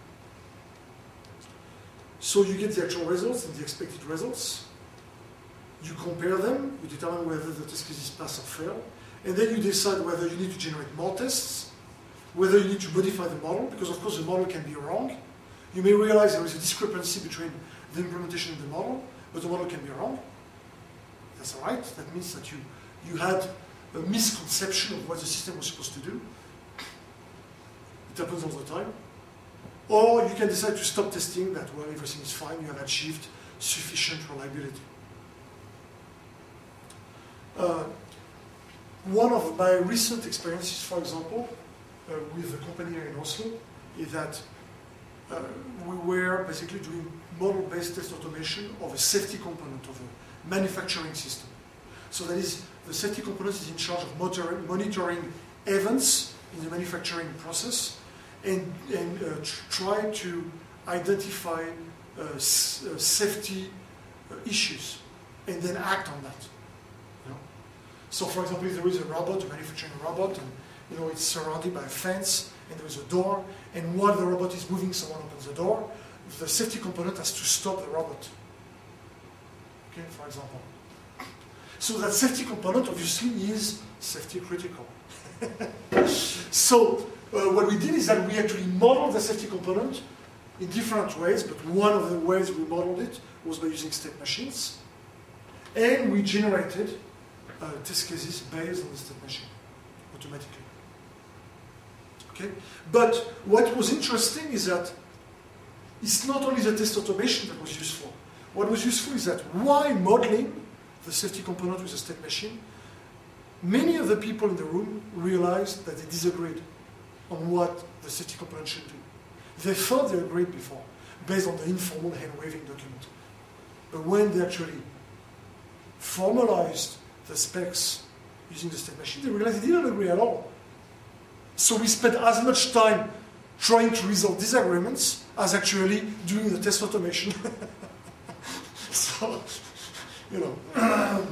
So you get the actual results and the expected results. You compare them, you determine whether the test case is pass or fail, and then you decide whether you need to generate more tests, whether you need to modify the model, because of course the model can be wrong. You may realize there is a discrepancy between the implementation and the model, but the model can be wrong. That's all right. That means that you had a misconception of what the system was supposed to do. It happens all the time. Or you can decide to stop testing that, well, everything is fine, you have achieved sufficient reliability. One of my recent experiences, for example, with a company here in Oslo, is that we were basically doing model-based test automation of a safety component of a manufacturing system. So that is, the safety component is in charge of monitoring events in the manufacturing process and try to identify safety issues and then act on that. You know? So, for example, if there is a robot, a manufacturing robot, and it's surrounded by a fence and there is a door, and while the robot is moving, someone opens the door, the safety component has to stop the robot. Okay, for example. So that safety component obviously is safety critical. So what we did is that we actually modeled the safety component in different ways, but one of the ways we modeled it was by using state machines. And we generated test cases based on the state machine automatically. Okay? But what was interesting is that it's not only the test automation that was useful. What was useful is that while modeling the safety component with a state machine, many of the people in the room realized that they disagreed on what the safety component should do. They thought they agreed before, based on the informal hand-waving document. But when they actually formalized the specs using the state machine, they realized they didn't agree at all. So we spent as much time trying to resolve disagreements as actually doing the test automation. So, you know.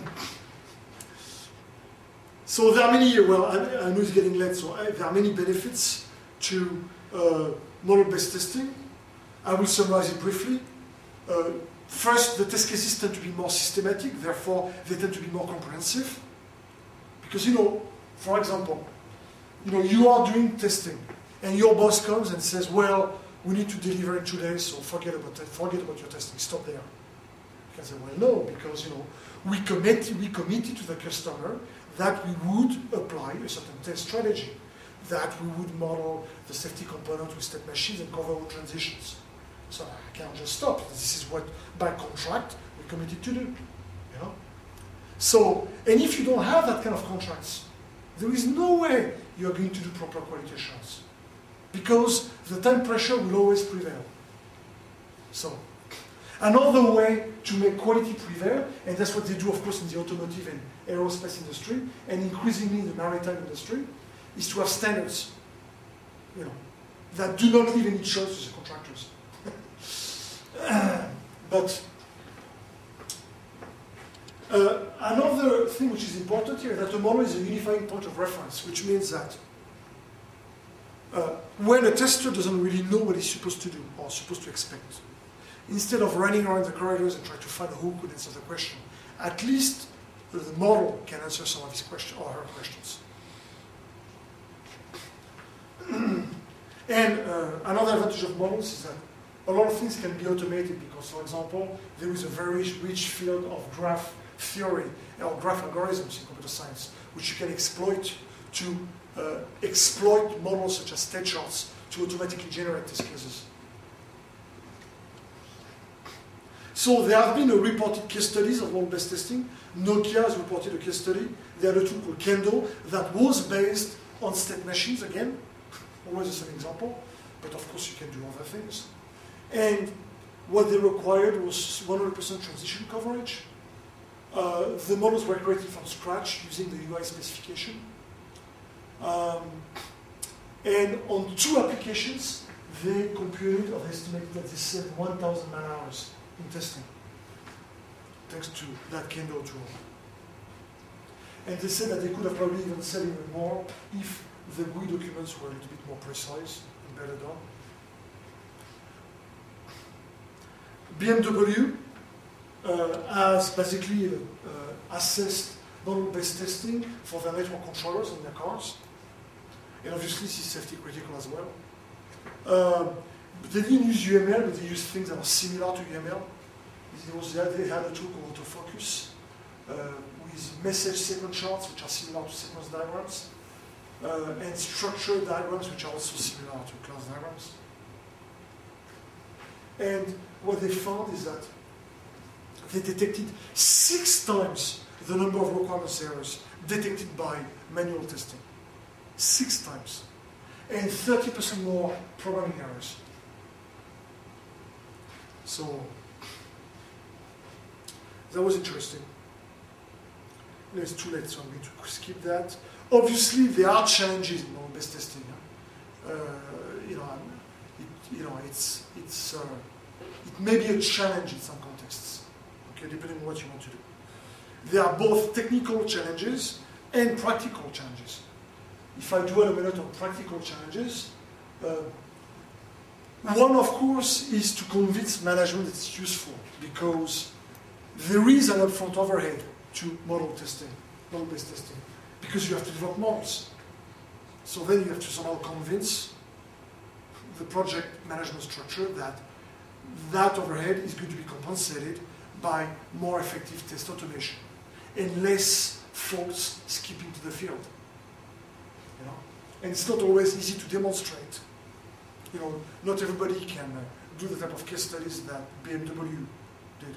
So there are many, well, I know it's getting late, so there are many benefits to model-based testing. I will summarize it briefly. First, the test cases tend to be more systematic, therefore they tend to be more comprehensive. Because, you know, for example, you know, you are doing testing, and your boss comes and says, well, we need to deliver in 2 days, so forget about your testing, stop there. You can say, well, no, because, you know, we committed to the customer that we would apply a certain test strategy, that we would model the safety component with state machines and cover all transitions. So I can't just stop. This is what, by contract, we committed to do. You know? So, and if you don't have that kind of contracts, there is no way you're going to do proper quality assurance, because the time pressure will always prevail. So, another way to make quality prevail, and that's what they do, of course, in the automotive and aerospace industry, and increasingly in the maritime industry, is to have standards, you know, that do not leave any choice to the contractors. But another thing which is important here is that a model is a unifying point of reference, which means that when a tester doesn't really know what he's supposed to do or supposed to expect, instead of running around the corridors and trying to find who could answer the question, at least the model can answer some of his questions or her questions. And another advantage of models is that a lot of things can be automated because, for example, there is a very rich field of graph theory or graph algorithms in computer science, which you can exploit to exploit models such as state charts to automatically generate test cases. So there have been reported case studies of model-based testing. Nokia has reported a case study. They had a tool called Kendo that was based on state machines again. Always the same example, but of course you can do other things. And what they required was 100% transition coverage. The models were created from scratch using the UI specification. And on 2 applications, they computed or estimated that they saved 1,000 man-hours in testing, thanks to that Kendo tool. And they said that they could have probably even said even more if the GUI documents were a little bit more precise and better done. BMW has basically assessed model-based testing for their network controllers in their cars. And obviously this is safety critical as well. They didn't use UML, but they used things that are similar to UML. They had a tool called Autofocus with message sequence charts, which are similar to sequence diagrams, and structure diagrams, which are also similar to class diagrams. And what they found is that they detected 6 times the number of requirements errors detected by manual testing. 6 times. And 30% more programming errors. So, that was interesting. No, it's too late, so I'm going to skip that. Obviously, there are challenges in model-based testing. It may be a challenge in some contexts, okay, depending on what you want to do. There are both technical challenges and practical challenges. If I dwell a minute on practical challenges, one, of course, is to convince management that it's useful, because there is an upfront overhead to model-based testing, because you have to develop models. So then you have to somehow convince the project management structure that that overhead is going to be compensated by more effective test automation and less folks skipping to the field. You know? And it's not always easy to demonstrate. You know, not everybody can do the type of case studies that BMW did.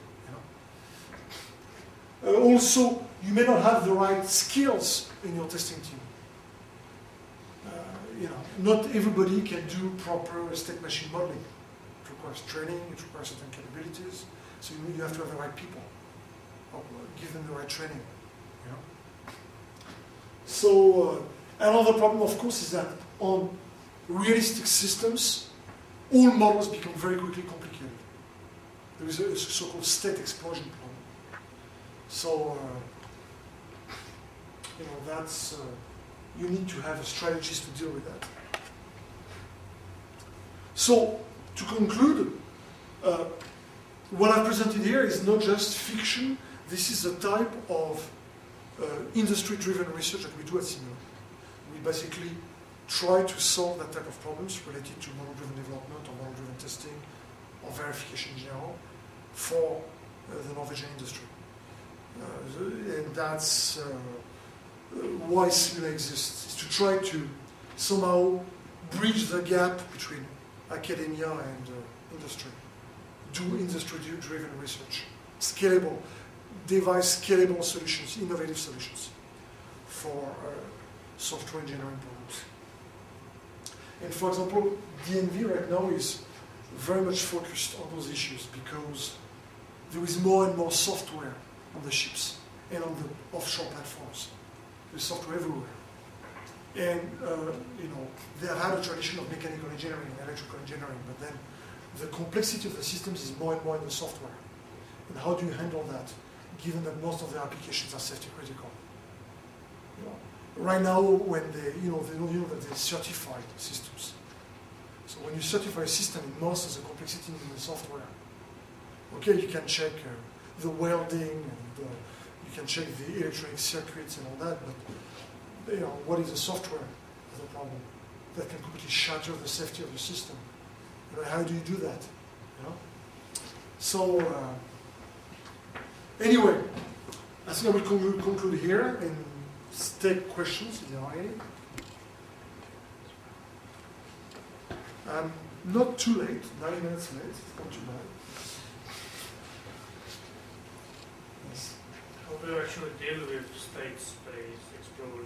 You know? Also, you may not have the right skills in your testing team. not everybody can do proper state machine modeling. It requires training, it requires certain capabilities, so you have to have the right people, or give them the right training. So another problem, of course, is that on realistic systems, all models become very quickly complicated. There is a so-called state explosion problem. So, that's you need to have a strategist to deal with that. So, to conclude, what I've presented here is not just fiction. This is a type of industry-driven research that we do at Simula. We basically try to solve that type of problems related to model-driven development or model-driven testing or verification in general for the Norwegian industry. And that's why Simula exists, is to try to somehow bridge the gap between academia and industry. Do industry-driven research, scalable, devise scalable solutions, innovative solutions for software engineering problems. And for example, DNV right now is very much focused on those issues because there is more and more software on the ships and on the offshore platforms. There's software everywhere. And they have had a tradition of mechanical engineering and electrical engineering, but then the complexity of the systems is more and more in the software. And how do you handle that, given that most of the applications are safety critical? Right now, when they know that they're certified systems. So when you certify a system, it most of the complexity in the software. Okay, you can check the welding and you can check the electronic circuits and all that, but what is the software is the problem that can completely shatter the safety of the system. How do you do that? So anyway, I think I will conclude here and take questions if there are any. Not too late, 9 minutes late, not too bad. Yes. How do you actually deal with state space exploring?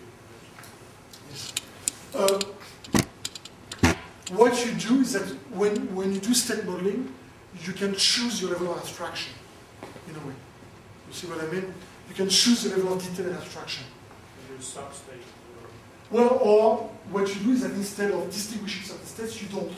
Yes. What you do is that when you do state modeling, you can choose your level of abstraction, in a way. You see what I mean? You can choose the level of detail and abstraction. You do substate. Well, or what you do is that instead of distinguishing certain states, you don't.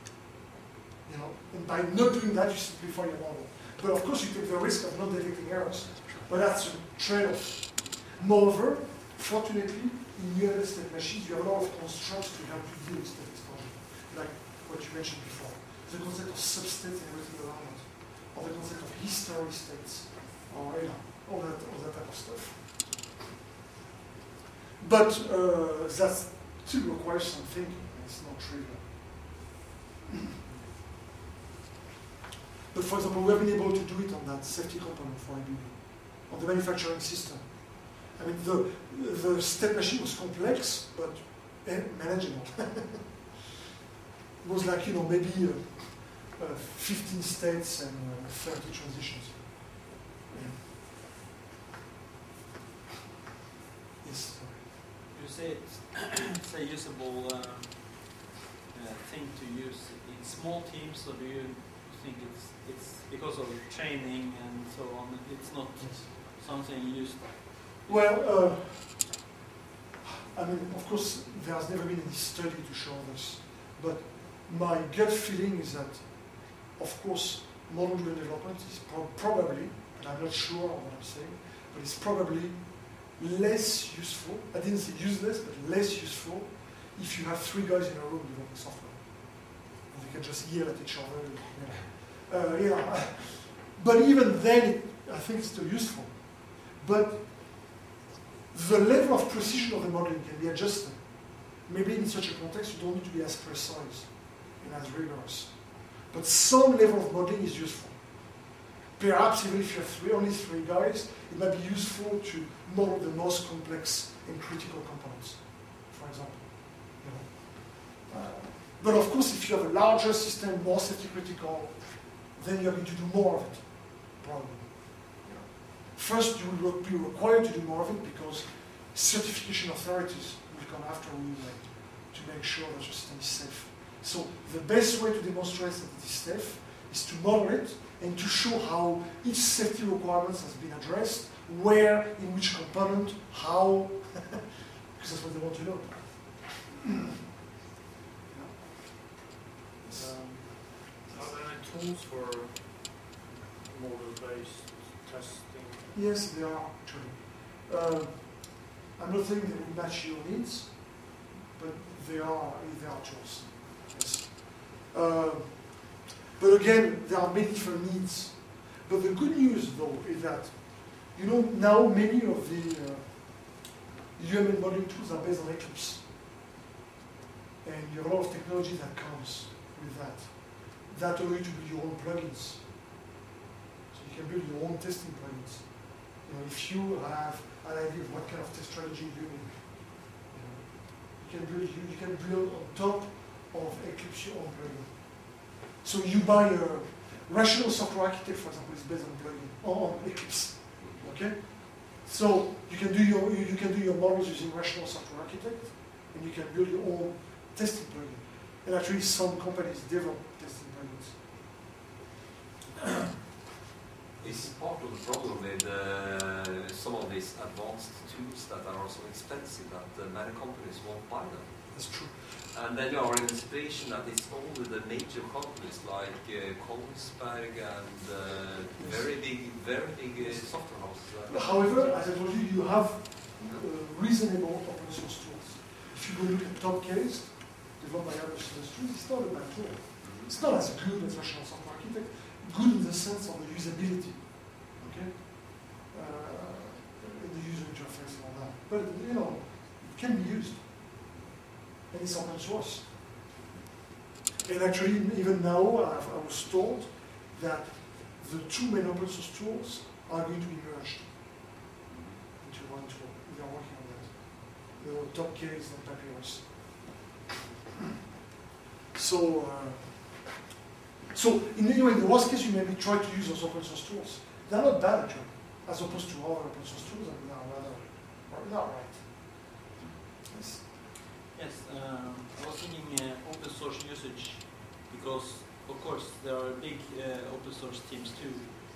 And by not doing that, you simplify your model. But of course, you take the risk of not detecting errors. But that's a trade-off. Moreover, fortunately, in near state machines, you have a lot of constraints to help you deal with state explosion, like what you mentioned before. The concept of substates and everything around it, or the concept of history states, or all that type of stuff. But that still requires some thinking. It's not trivial. But for example, we have been able to do it on that safety component for ABB, on the manufacturing system. I mean, the state machine was complex, but manageable. It was like, maybe 15 states and 30 transitions. Yes. You say it's a usable thing to use in small teams, or do you think it's because of training and so on? It's not something used. Well, I mean, of course, there has never been any study to show this, but my gut feeling is that, of course, model-driven development is probably, and I'm not sure of what I'm saying, but it's probably less useful. I didn't say useless, but less useful if you have 3 guys in a room developing software. And they can just yell at each other. But even then, I think it's still useful. But the level of precision of the modeling can be adjusted. Maybe in such a context, you don't need to be as precise and as rigorous. But some level of modeling is useful. Perhaps even if you have only 3 guys, it might be useful to model the most complex and critical components, for example. But of course, if you have a larger system, more safety critical, then you're going to do more of it, probably. First, you will be required to do more of it because certification authorities will come after you to make sure that your system is safe. So the best way to demonstrate that it is safe is to model it and to show how each safety requirements has been addressed, where, in which component, how, because that's what they want to know. Are there any tools for model-based testing? Yes, they are actually. I'm not saying they will match your needs, but they are tools. Yes. But again, there are many different needs. But the good news, though, is that now many of the UML modeling tools are based on Eclipse, and you have a lot of technology that comes with that. That allows you to build your own plugins. So you can build your own testing plugins. If you have an idea of what kind of test strategy you need, you can build on top of Eclipse your own plugin. So you buy a rational software architect, for example, is based on plugin on Eclipse. Okay? So you can do your models using rational software architect, and you can build your own testing plugin. And actually, some companies develop testing plugins. Is part of the problem with some of these advanced tools that are also expensive that many companies won't buy them? That's true. And then you are in a situation that it's only the major companies like Kongsberg and very big software houses. However, as I told you, you have reasonable open source tools. If you go look at Topcase, developed by other industries, it's not a bad tool. It's not as good as rational software architect, good in the sense of the usability, okay? The user interface and all that. But, it can be used. And it's open source. And actually, even now, I was told that the two main open source tools are going to be merged into one tool. They are working on that. Topcase and Papyrus. So in the worst case, you maybe try to use those open source tools. They're not bad, actually, as opposed to other open source tools, and they are rather not right. Yes. Yes, I was thinking open source usage, because of course there are big open source teams too.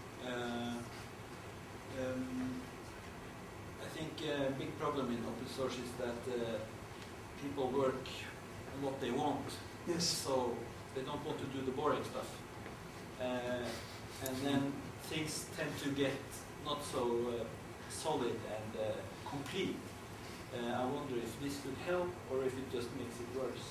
I think a big problem in open source is that people work on what they want. Yes. So they don't want to do the boring stuff. And then things tend to get not so solid and complete. I wonder if this could help or if it just makes it worse.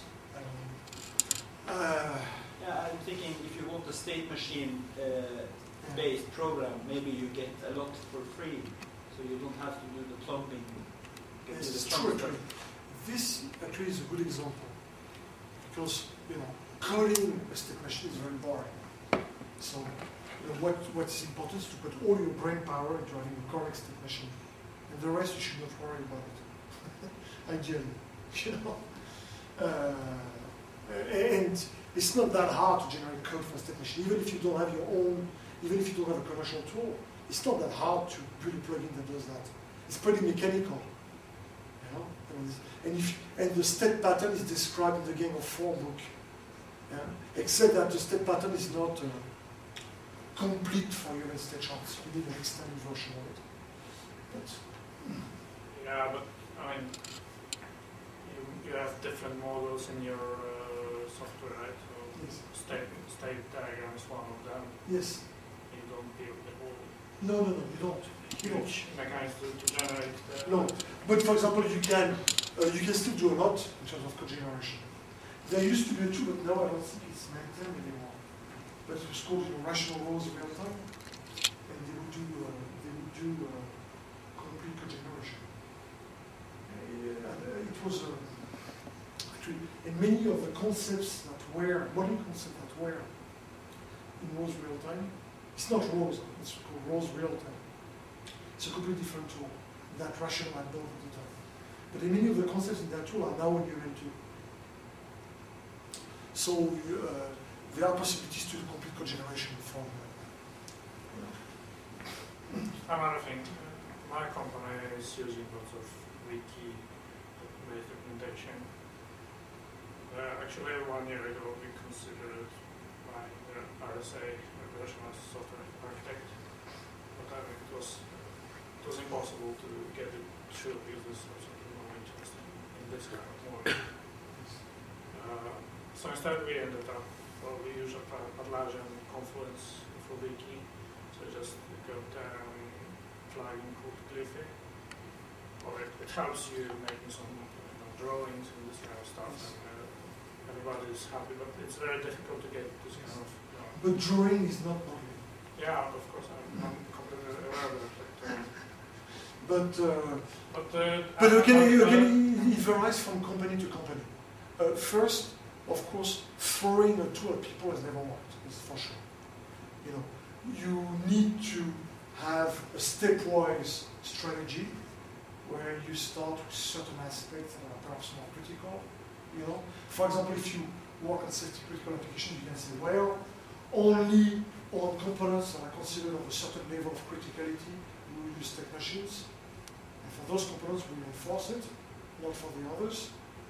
Yeah, I'm thinking if you want a state machine based program, maybe you get a lot for free, so you don't have to do the plumbing. Yes, it's true, actually. This actually is a good example, because coding a state machine is very boring. So what is important is to put all your brain power into having a correct state machine, and the rest you should not worry about it. Ideally, and it's not that hard to generate code for a state machine, even if you don't have your own, even if you don't have a commercial tool. It's not that hard to build a plugin that does that. It's pretty mechanical, and the state pattern is described in the Game of 4 book. Except that the state pattern is not complete for your state charts. You need an extended version of it. Yeah, but I mean, you have different models in your software, right? So Yes. state diagram is one of them. Yes. You don't build the whole No, you don't. huge mechanism to generate the... No, but for example, you can still do a lot in terms of code generation. There used to be a tool, but now I don't think it's maintained anymore. But it was called rational rows real time, and they would do complete code generation. It was actually, and many of the concepts that were modeling concepts that were in rows real time. It's not rows; it's called rows real time. It's a completely different tool that rational had built at the time. But many of the concepts in that tool are now in UML2. So there are possibilities to do complete code generation from. Another thing, my company is using lots of wiki-based documentation. Actually, 1 year ago we considered buying the RSA, Rational Software Architect, but it was impossible to get it through because there's absolutely no interest in this kind of work. So instead we ended up, we use Atlassian and Confluence for Wiki, so just go down, plugin called Glyphy, or it helps you making some drawings and this kind of stuff, and everybody's happy, but it's very difficult to get this kind of. But drawing is not modeling. Yeah, of course, I'm completely aware of it. But again, it varies from company to company. First, of course, throwing a tool at people has never worked. It's for sure. You need to have a stepwise strategy where you start with certain aspects that are perhaps more critical. For example, if you work on safety critical applications, you can say, well, only on components that are considered of a certain level of criticality, we will use tech machines. And for those components, we enforce it, not for the others.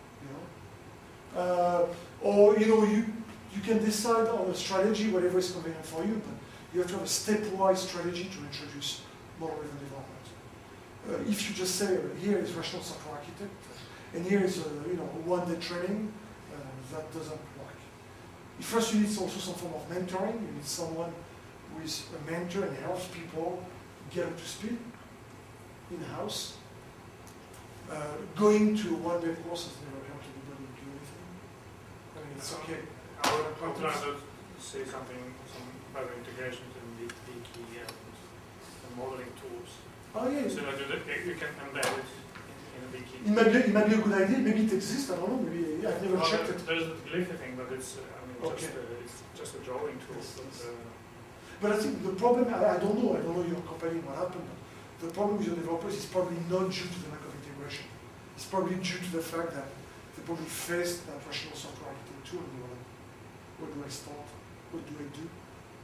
Or you can decide on a strategy, whatever is convenient for you, but you have to have a stepwise strategy to introduce model-driven development. If you just say, here is Rational Software Architect, and here is one-day training, that doesn't work. First, you need also some form of mentoring. You need someone who is a mentor and helps people get up to speed in-house. Going to a one-day course has never helped anybody do anything. I mean, it's okay. I would rather say some better integration in Wiki and modeling tools. Oh yeah. So that you can embed it in a Wiki. It might be a good idea. Maybe it exists. I don't know. Maybe I've never checked it. There's the Glyphy thing, but it's okay. it's just a drawing tool. But I think the problem, I don't know your company, what happened, but the problem with your developers is probably not due to the lack of integration. It's probably due to the fact that they probably faced that Rational Software Architect tool and they were like, where do I start? What do I do?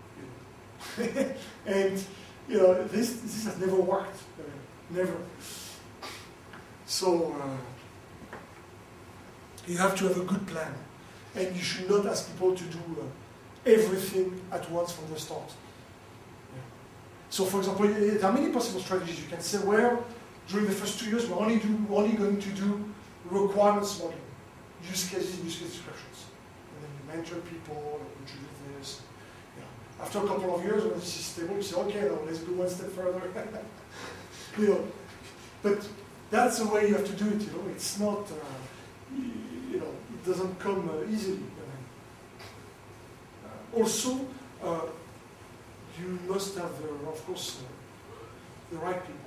And this has never worked. Never. So you have to have a good plan. And you should not ask people to do everything at once from the start. Yeah. So for example, there are many possible strategies. You can say, well, during the first 2 years, we're only going to do requirements modeling, use cases, use case descriptions. And then you mentor people, introduce this. Yeah. After a couple of years, when this is stable, you say, okay, now let's go one step further. But that's the way you have to do it. It's not, it doesn't come easily. Also, you must have, of course, the right people.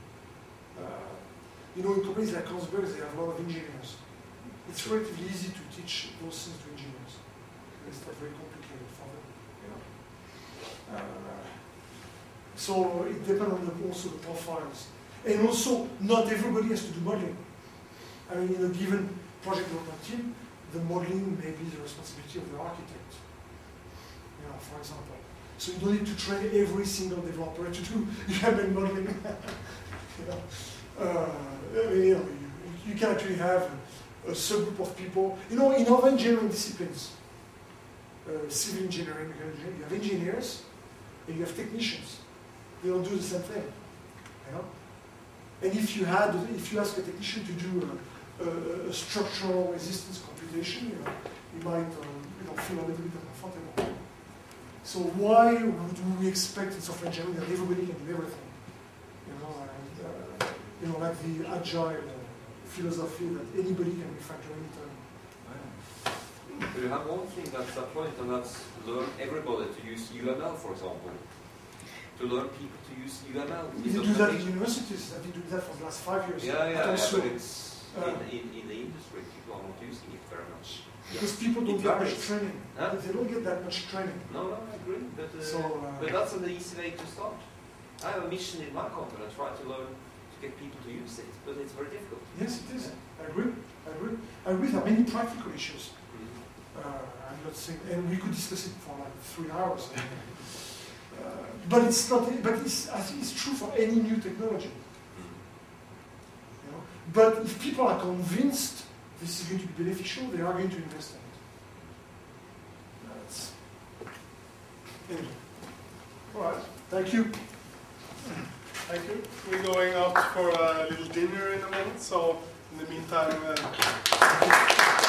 In companies like Kongsberg, they have a lot of engineers. It's relatively easy to teach those things to engineers. It's not very complicated for them. So it depends on also the profiles. And also, not everybody has to do modeling. I mean, in a given project development team, the modeling may be the responsibility of the architect, for example. So you don't need to train every single developer to do YAML modeling. You can actually have a subgroup of people. In other engineering disciplines, civil engineering, you have engineers and you have technicians. They don't do the same thing. And if you ask a technician to do a structural resistance computation, you might feel a little bit uncomfortable. So why would we expect in software engineering that everybody can do everything? Like the agile philosophy that anybody can refactor anytime. But you have one thing that's a point, and that's learn everybody to use UML, for example. To learn people to use UML. We do that at universities. I've been doing that for the last 5 years. Yeah, but it's in the industry, people are not using it very much. Because people don't get much training. Huh? They don't get that much training. No, I agree. But that's an easy way to start. I have a mission in my company. I try to learn to get people to use it, but it's very difficult. Yes, it is. I agree. There are many practical issues. I'm not saying, and we could discuss it for like 3 hours. But it's not. But I think it's true for any new technology. But if people are convinced this is going to be beneficial, they are going to invest in it. That's anyway. All right. Thank you. Thank you. We're going out for a little dinner in a minute, so in the meantime.